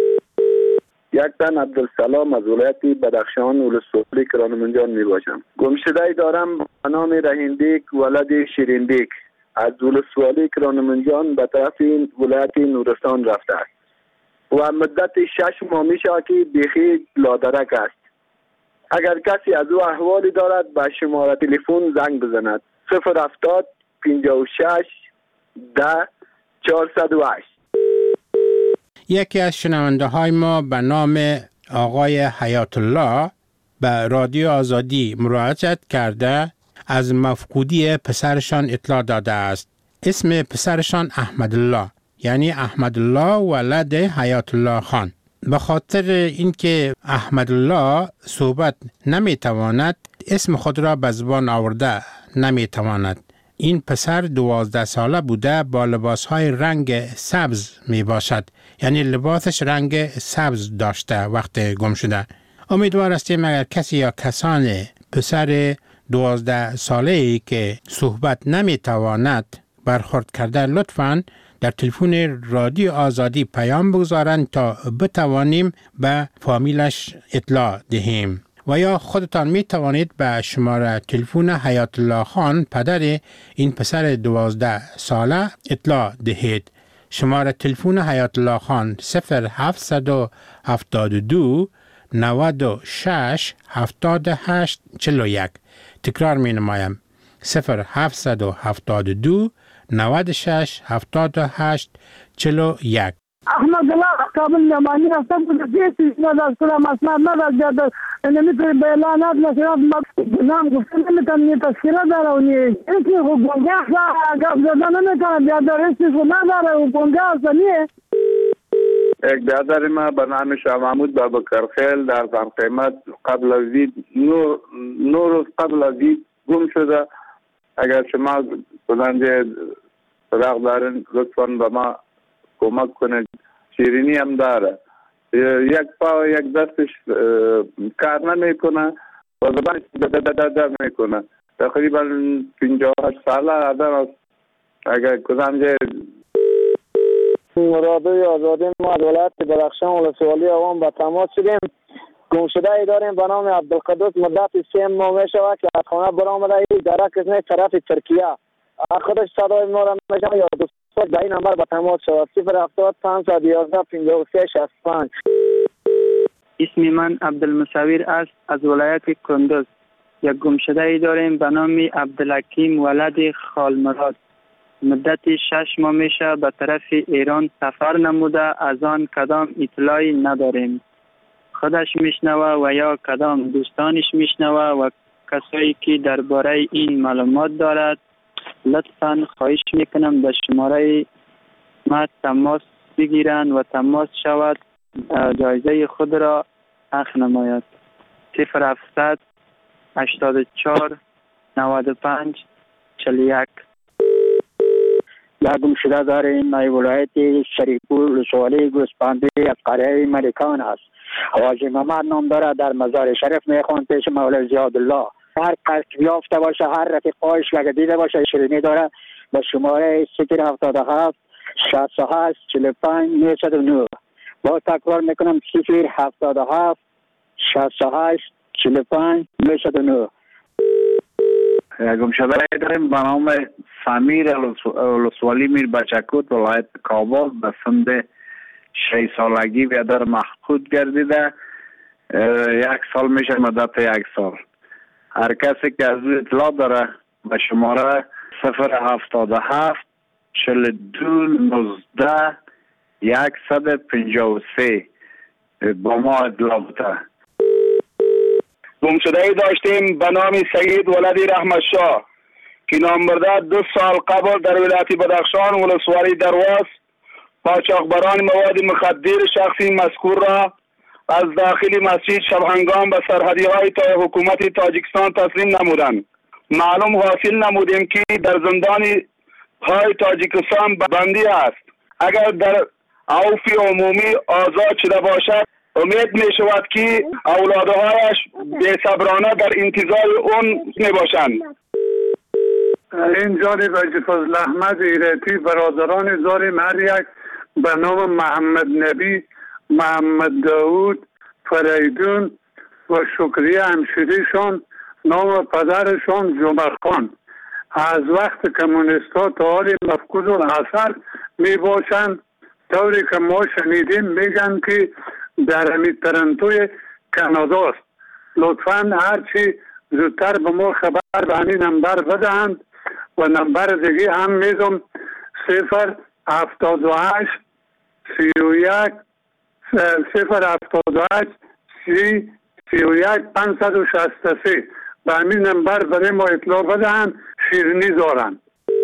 یک تن عبدالسلام از ولایت بدخشان ولسوالی کرانمنجان می باشم. گمشده دارم به نام رهیندیک ولد شیریندیک از ولسوالی کرانمنجان به طرف این ولایت نورستان رفته است و مدت شش ماه می شود که بیخی لادرک است. اگر کسی از او احوالی دارد به شماره تلفن زنگ بزند صفر هفتاد پنجاه و شش ده چهارصد و هشت. یکی از شنونده های ما به نام آقای حیات الله به رادیو آزادی مراجعت کرده از مفقودی پسرشان اطلاع داده است. اسم پسرشان احمد الله، یعنی احمد الله ولد حیات الله خان. به خاطر اینکه احمد الله صحبت نمیتواند اسم خود را به زبان آورده نمیتواند. این پسر دوازده ساله بوده با لباس های رنگ سبز می باشد، یعنی لباسش رنگ سبز داشته وقت گم شده. امیدوار هستیم اگر کسی یا کسان پسر دوازده ساله ای که صحبت نمی تواند برخورد کرده لطفاً در تلفن رادیو آزادی پیام بگذارند تا بتوانیم به فامیلش اطلاع دهیم. و یا خودتان می توانید به شماره تلفن حیات الله خان پدر این پسر دوازده ساله اطلاع دهید. شماره تلفن حیات الله خان صفر هفتصد و هفتاد و دو نود و شش هفتاد و هشت چهل و یک. تکرار می نمایم صفر هفتصد و هفتاد و دو نود و شش هفتاد و هشت چهل و یک. احمد الله کابل نمانی هستم که دیتی نداشت کنم اسناد نداشت نمیتونه به اعلانات نشریات نام گفته نمیتونم یه تشکیله داره و نیه اینکه گنگاه گفت زده نمیتونم بیادر اسمش رو نداره و گنگاه هسته نیه. یک برادر ما به نام شاه محمود بابکر خیل در قیمت قبل از این نور نور روز قبل از این گم شده. اگر شما کننده سراغ دارین لطفاً به ما کمک کنه. شیرینی هم داره، یک پا و یک دستش کار نمیکنه و زبانش دردر میکنه. تقریبا پنجاه و هشت ساله آدم است. اگر کدام رادیو آزادی ما از ولایت بدخشان ولسوالی عوام به تماس شدیم. گمشده ای داریم به نام عبدالقدوس مدت سه ماه می شود که از خانه برآمده ای درک از طرف ترکیه. خودش صدای ما را میشنوه یا دوست به این نمبر به تماس شود صفر هفتاد پانصد و یازده پنجاه و سه شصت و پنج. اسم من عبدالمصور است از ولایت کندوز. یک گمشده ای داریم به نام عبدالحکیم ولد خالمراد. مدت شش ماه میشه به طرف ایران سفر نموده، از آن کدام اطلاعی نداریم. خودش میشنوه و یا کدام دوستانش میشنوه و کسایی که درباره این معلومات دارد لطفاً خواهش میکنم به شماره ما تماس بگیرند و تماس شود جایزه خود را اخذ نماید. صفر هفتصد هشتاد و چهار نود و پنج چهل و یک. گم شده داریم ای ولایت شریفپور ولسوالی گوسپندی از قریه ملکان است. حاجی محمد نام داره، در مزار شریف میخوان پیش مولا زیادالله. هر قصد یافته باشه، هر رفیقایش اگه دیده باشه شیرینی داره به شماره صفر هفتاد و هفت شصت و هشت چهل و پنج نود و نه. با تکرار میکنم صفر هفتاد و هفت شصت و هشت چهل و پنج نود و نه. گمشده داریم به نام سمیر ولسوالی میر بچکوت ولایت کابل به سن شش سالگی و در مفقود گردیده. یک سال میشه مدت یک سال. هر کسی که از او اطلاع داره به شماره صفر هفتاد و هفت چهل و دو نوزده صد و پنجاه و سه با ما اطلاع بده. گمشده ای داشتیم به نام سید ولدی رحمت شاه که نامبرده دو سال قبل در ولایت بدخشان ولسوالی درواس قاچاقبران مواد مخدر شخصی مذکور را از داخل مسجد شبهنگام به سرحدی های تا حکومت تاجیکستان تسلیم نمودند. معلوم حاصل نمودیم که در زندان های تاجیکستان بندی است. اگر در عوفی عمومی آزاد شده باشد امید می شود که اولادهایش بی‌صبرانه در انتظار اون می باشند. این جانب حاجی فضل احمد ایرتی برادران داریم، هر یک به نام محمد نبی، محمد داود، فریدون و شکریه همشیریشان، نام پدرشان جمعه خان، از وقت کمونیست ها تا حال مفقود الاثر می باشند. طوری که ما شنیدیم میگن که در همین ترنتوی کانادا است. لطفاً هرچی زودتر به ما خبر به همین نمبر بدهند و نمبر دیگه هم میدم صفر هفتاد و هشت سی و یک صفر هفتاد و هشت سی سی و یک پنجصد و شصت و سه. به همین نمبر برای ما اطلاع بدهند، شیرینی دارند.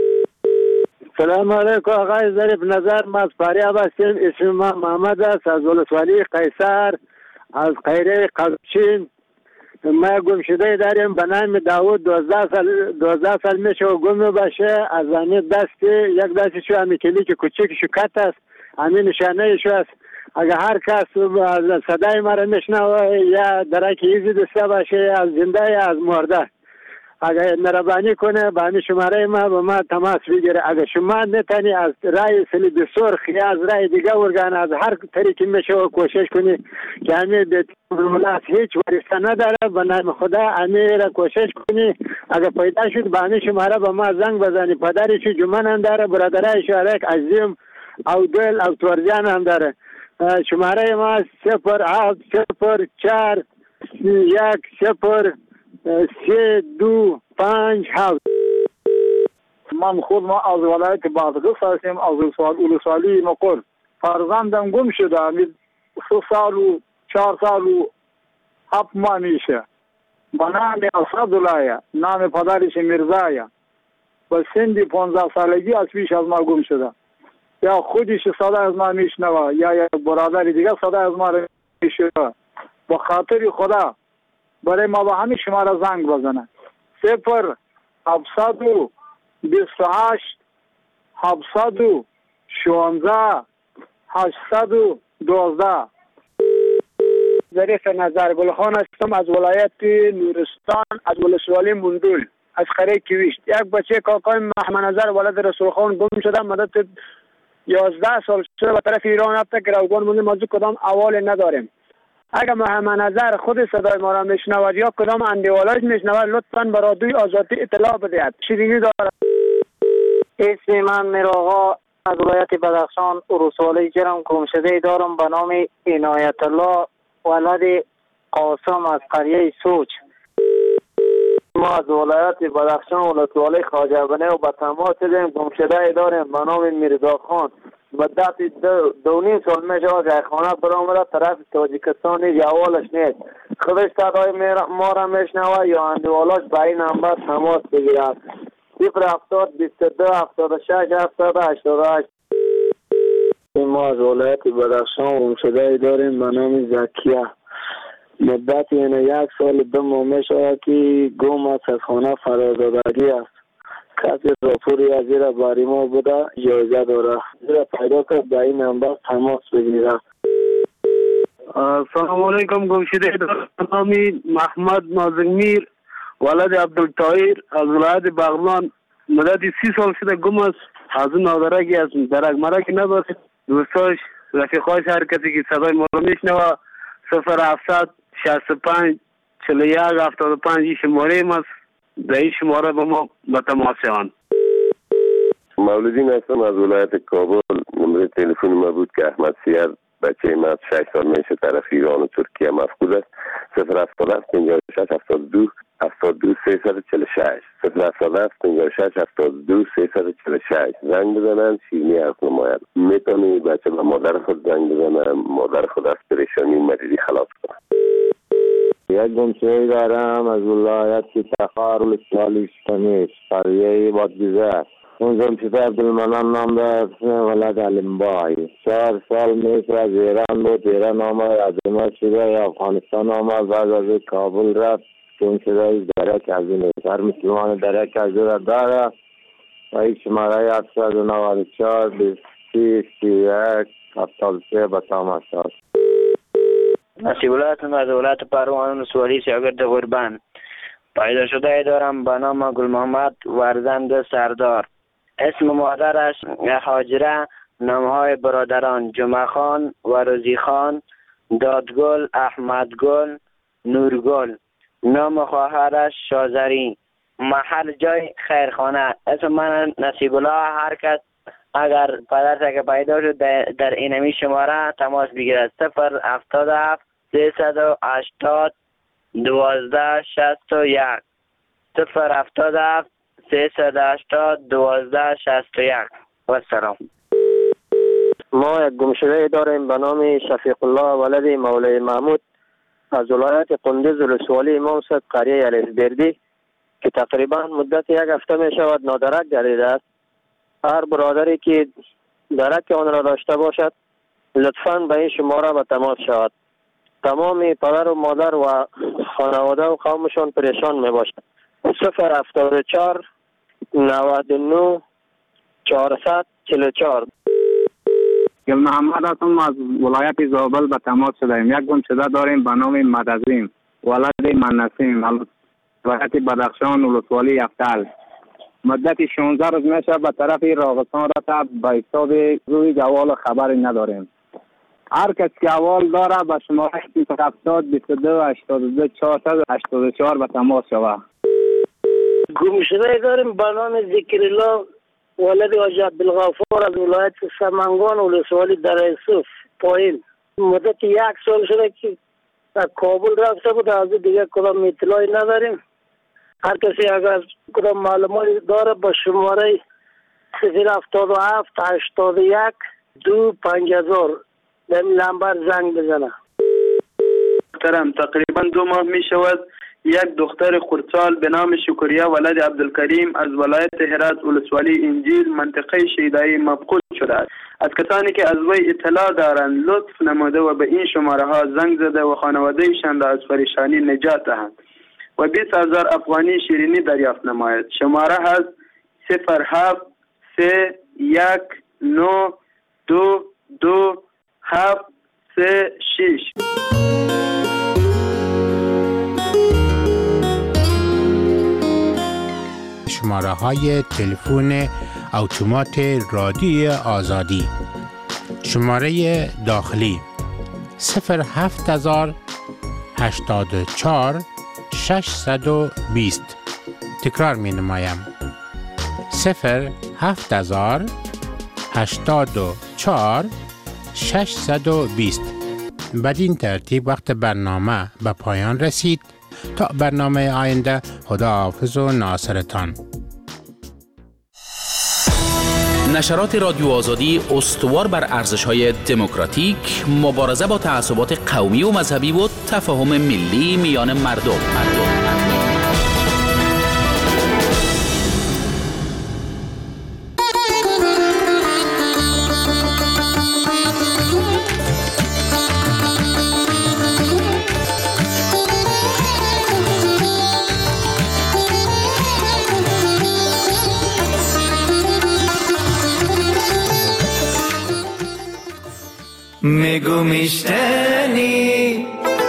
سلام علیکم آقای ظریف نظر، ما از فاریاب هستیم. اسم ما محمد است، از ولسوالی قیصر، از قیره قبچین. ما گم شده داریم به نام داوود، دوازده سال دوازده سال میشه و گم باشه. از همین دست یک دستی شو همین کلیک کوچیک شو کت است، همین نشانه شو است. اگر هر کس صدای ما را میشنوه یا درک ایزی دسته باشه، از زنده یا از مرده، اگر مهربانی کنه به همین شماره ما با ما تماس بگیره. اگر شما نتانی از رای صلیب سرخ یا از رای دیگه ارگان از هر طریقی میشه و کوشش کنی که همین دولت هیچ ورثه نداره، به نام خدا همین را کوشش کنی. اگر پیدا شد به همین شماره با ما زنگ بزنی. پدرش جمعه هم داره، برادرش یک عظیم او دل او تورجان هم داره. شماره ما صفر هفت صفر چار یک صفر سه دو پنج هفت. من خود ما از ولایت بادغیس هستیم، از ولسوالی مقر. فرزندم گم شده، سه سال و چهار سال و هفت ماه میشه. به نام اسدالله، نام پدرش میرزایه. و سن پانزده سالگی از پیش از ما گم شده. یا خودش صدا از ما میشنوه یا یک برادر دیگه صدا از ما میشنوه. با خاطر خدا برای ما با همین شماره زنگ بزنه. صفر هفتصد و بیست و هشت هفتصد و شانزده هشتصد و دوازده. ظریف نظر گلخان هستم، از ولایت نورستان، از ولسوالی مندول، از قریه کویشت. یک بچه کاکای محمد نظر ولد رسول خان گم شده، مدت یازده سال شده به طرف ایران رفته که روگان مونده. موضوع کدام احوال نداریم. اگر محمد نظر خود صدای ما را میشنود یا کدام اندیوالاج میشنود لطفاً به رادیوی آزادی اطلاع بدهید. شیرینی دارد. اسم من میرآقا، از ولایت بدخشان، ولسوالی جرم گم شده دارم به نام عنایت الله ولد قاسم از قریه سوچ. ما از ولایت بدخشان ولسوالی خواجه بنه و به تماس شدیم. گم شده داریم به نام میرزا خان. مدت دو, دو نیم سال میشه از خانه برآمده، طرف تاجیکستان نیست، اولش نیست. خودش صدای ما را میشنوه یا اندوالاش به این نمبر تماس بگیرد. صفر هفتاد بیست و دو هفتاد و شش هفتاد و هشتاد و هشت. ما از ولایت بدخشان گم شده داریم به نام زکیه. مدت یعنی یک سال دو ماه میشه که گم است، از خانه فرازادگی است. کسی راپوری از زیر باری ما بوده جایزه داره، زیر پیدا کرد به این نمبر تماس بگیره. سلام علیکم. گم شده نامی محمد نازمیر ولد عبدالطاهر از ولایت بغلان، مدت سی سال شده گم است. از اون نادرکی از درک مرکی نداره. دوستاش رفیقاش هر کسی که صدای ما رو میشنوه صفر هفتصد شصت و پنج چهل و یک هفتاد و پنج شماره ماست. در این شماره با ما به تماس شوند. مولودین هستم از ولایت کابل. نمره تلفن ما بود که احمد سیر بچه ما شش سال میشه طرف ایران و ترکیه مفقود است. صفر هفتاد هفت پنجاه و شش هفتاد و دو هفتاد و دو سیصد و چهل و شش. صفر هفتاد هفت پنجاه و شش هفتاد و دو سیصد و چهل و شش. زنگ بزنن، شیرینی حرف نماید. میتونی بچه به مادر خود زنگ بزنن، مادر خود از پریشانی مریضی خلاص کنن. یک گمشده دارم از ولایت تخار ولسوالی شمیش، قریه بادگیزه. اون گمشده عبدالمنان نام دارد، ولد علمبای. چهار سال میشه از ایران بود، ایران آمد عظیمت شده، افغانستان آمد، بعد از کابل رفت. گمشده درک از این هر مسلمان درک از این داره. و این شماره هفتصد و نود و چهار بیست و سی سی و یک هفتاد و سه به تماس است. نصیب‌الله از ولایت پروان ولسوالی شاگرد قربان. پیدا شده دارم به نام گل محمد ورزند سردار. اسم مادرش هاجره، نامهای برادران جمعه خان و روزی خان، دادگل، احمدگل، نورگل. نام خواهرش شازری. محل جای خیرخانه. اسم من نصیب‌الله. هر کس اگر پدرش که پیدا شد در اینمی شماره تماس بگیرد. صفر هفتاد و هفت سیصد و هشتاد دوازده شصت و یک. صفر هفتاد و هفت سیصد و هشتاد دوازده شصت و یک. و سلام. ما یک گمشده داریم به نام شفیق الله ولد مولای محمود از ولایت قندوز ولسوالی امام صاحب قریه الفبردی که تقریبا مدت یک هفته می شود نادرک گردیده است. هر برادری که درک آن را داشته باشد لطفاً به این شماره به تماس شود. تمام پدر و مادر و خانواده و قومشان پریشان می باشد. صفر هفتاد و چهار نود و نه چهارصد چهل و چهار. گل محمد هستم از ولایت زابل به تماس شدیم. یک گمشده داریم به نام مدزیم ولد منسیم ولایت بدخشان ولسوالی یفتل. مدت شانزده روز میشه به طرف راغستان رفته به حساب روی جوال خبری نداریم. هر کس که اول داره به شماره هفتاد بیست و دو هشتاد و دو چهارصد و هشتاد و چهار به تماس شود. گمشده داریم به نام ذکرالله ولد حاجی عبدالغفار از ولایت سمنگان ولسوالی در یوسف پایین. مدت یک سال شده که در کابل رفته بود. از دیگه کدام اطلاعی نداریم. هر کسی اگر کدام معلوماتی داره با شماره صفر هفتاد و هفت هشتاد و یک دو پنج هزار به نمبر زنگ بزنه. محترم تقریبا دو ماه می شود یک دختر خردسال به نام شکریه ولد عبدالکریم از ولایت هرات ولسوالی انجیل منطقه شیدایی مفقود شده است. از کسانی که از وی اطلاع دارند لطف نموده و به این شماره ها زنگ زده و خانوادهشان را از پریشانی نجات دهند و بیست هزار افغانی شیرینی دریافت نماید. شماره هست صفر هفت سه یک نو دو دو هفت سه شش. شماره های تلفن اتومات رادیو آزادی. شماره داخلی صفر هفت هزار هشتاد و چهار ششصد و بیست. تکرار می نمایم. صفر هفت هزار هشتاد و چهار ششصد و بیست. بدین ترتیب وقت برنامه به پایان رسید. تا برنامه آینده خداحافظ و ناصرتان. نشرات رادیو آزادی استوار بر ارزش‌های دموکراتیک، مبارزه با تعصبات قومی و مذهبی و تفاهم ملی میان مردم. مردم. میگو میشتنی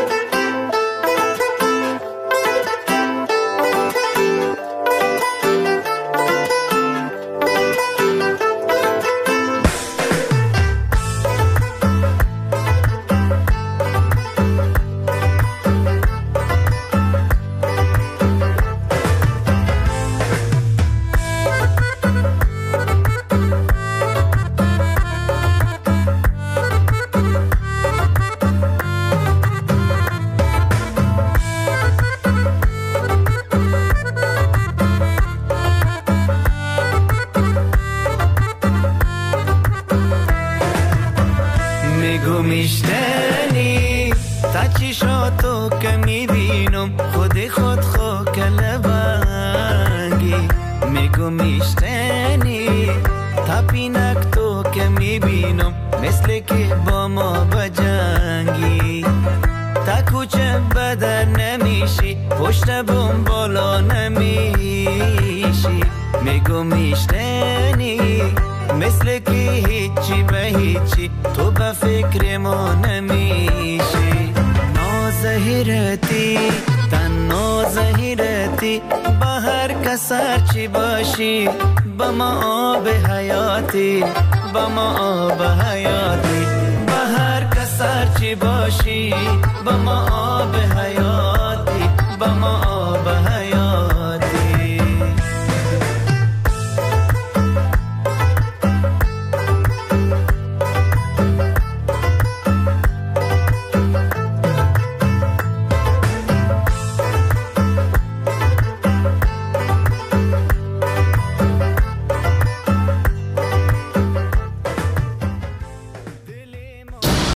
میشنی تا چشاتو که میبینم خود خود خو کلبنگی. میگو میشنی تا پینک تو که میبینم مثل که با ما بجنگی. تا کوچه بدر نمیشی پشت بوم بالا نمیشی. میگو میشنی به فکر ما نمیشی. نازهیرتی تنها زهیرتی به هر کس هرچی باشی، به ما آب حیاتی، به ما آب حیاتی، به هر کس هرچی باشی، به ما آب حیاتی.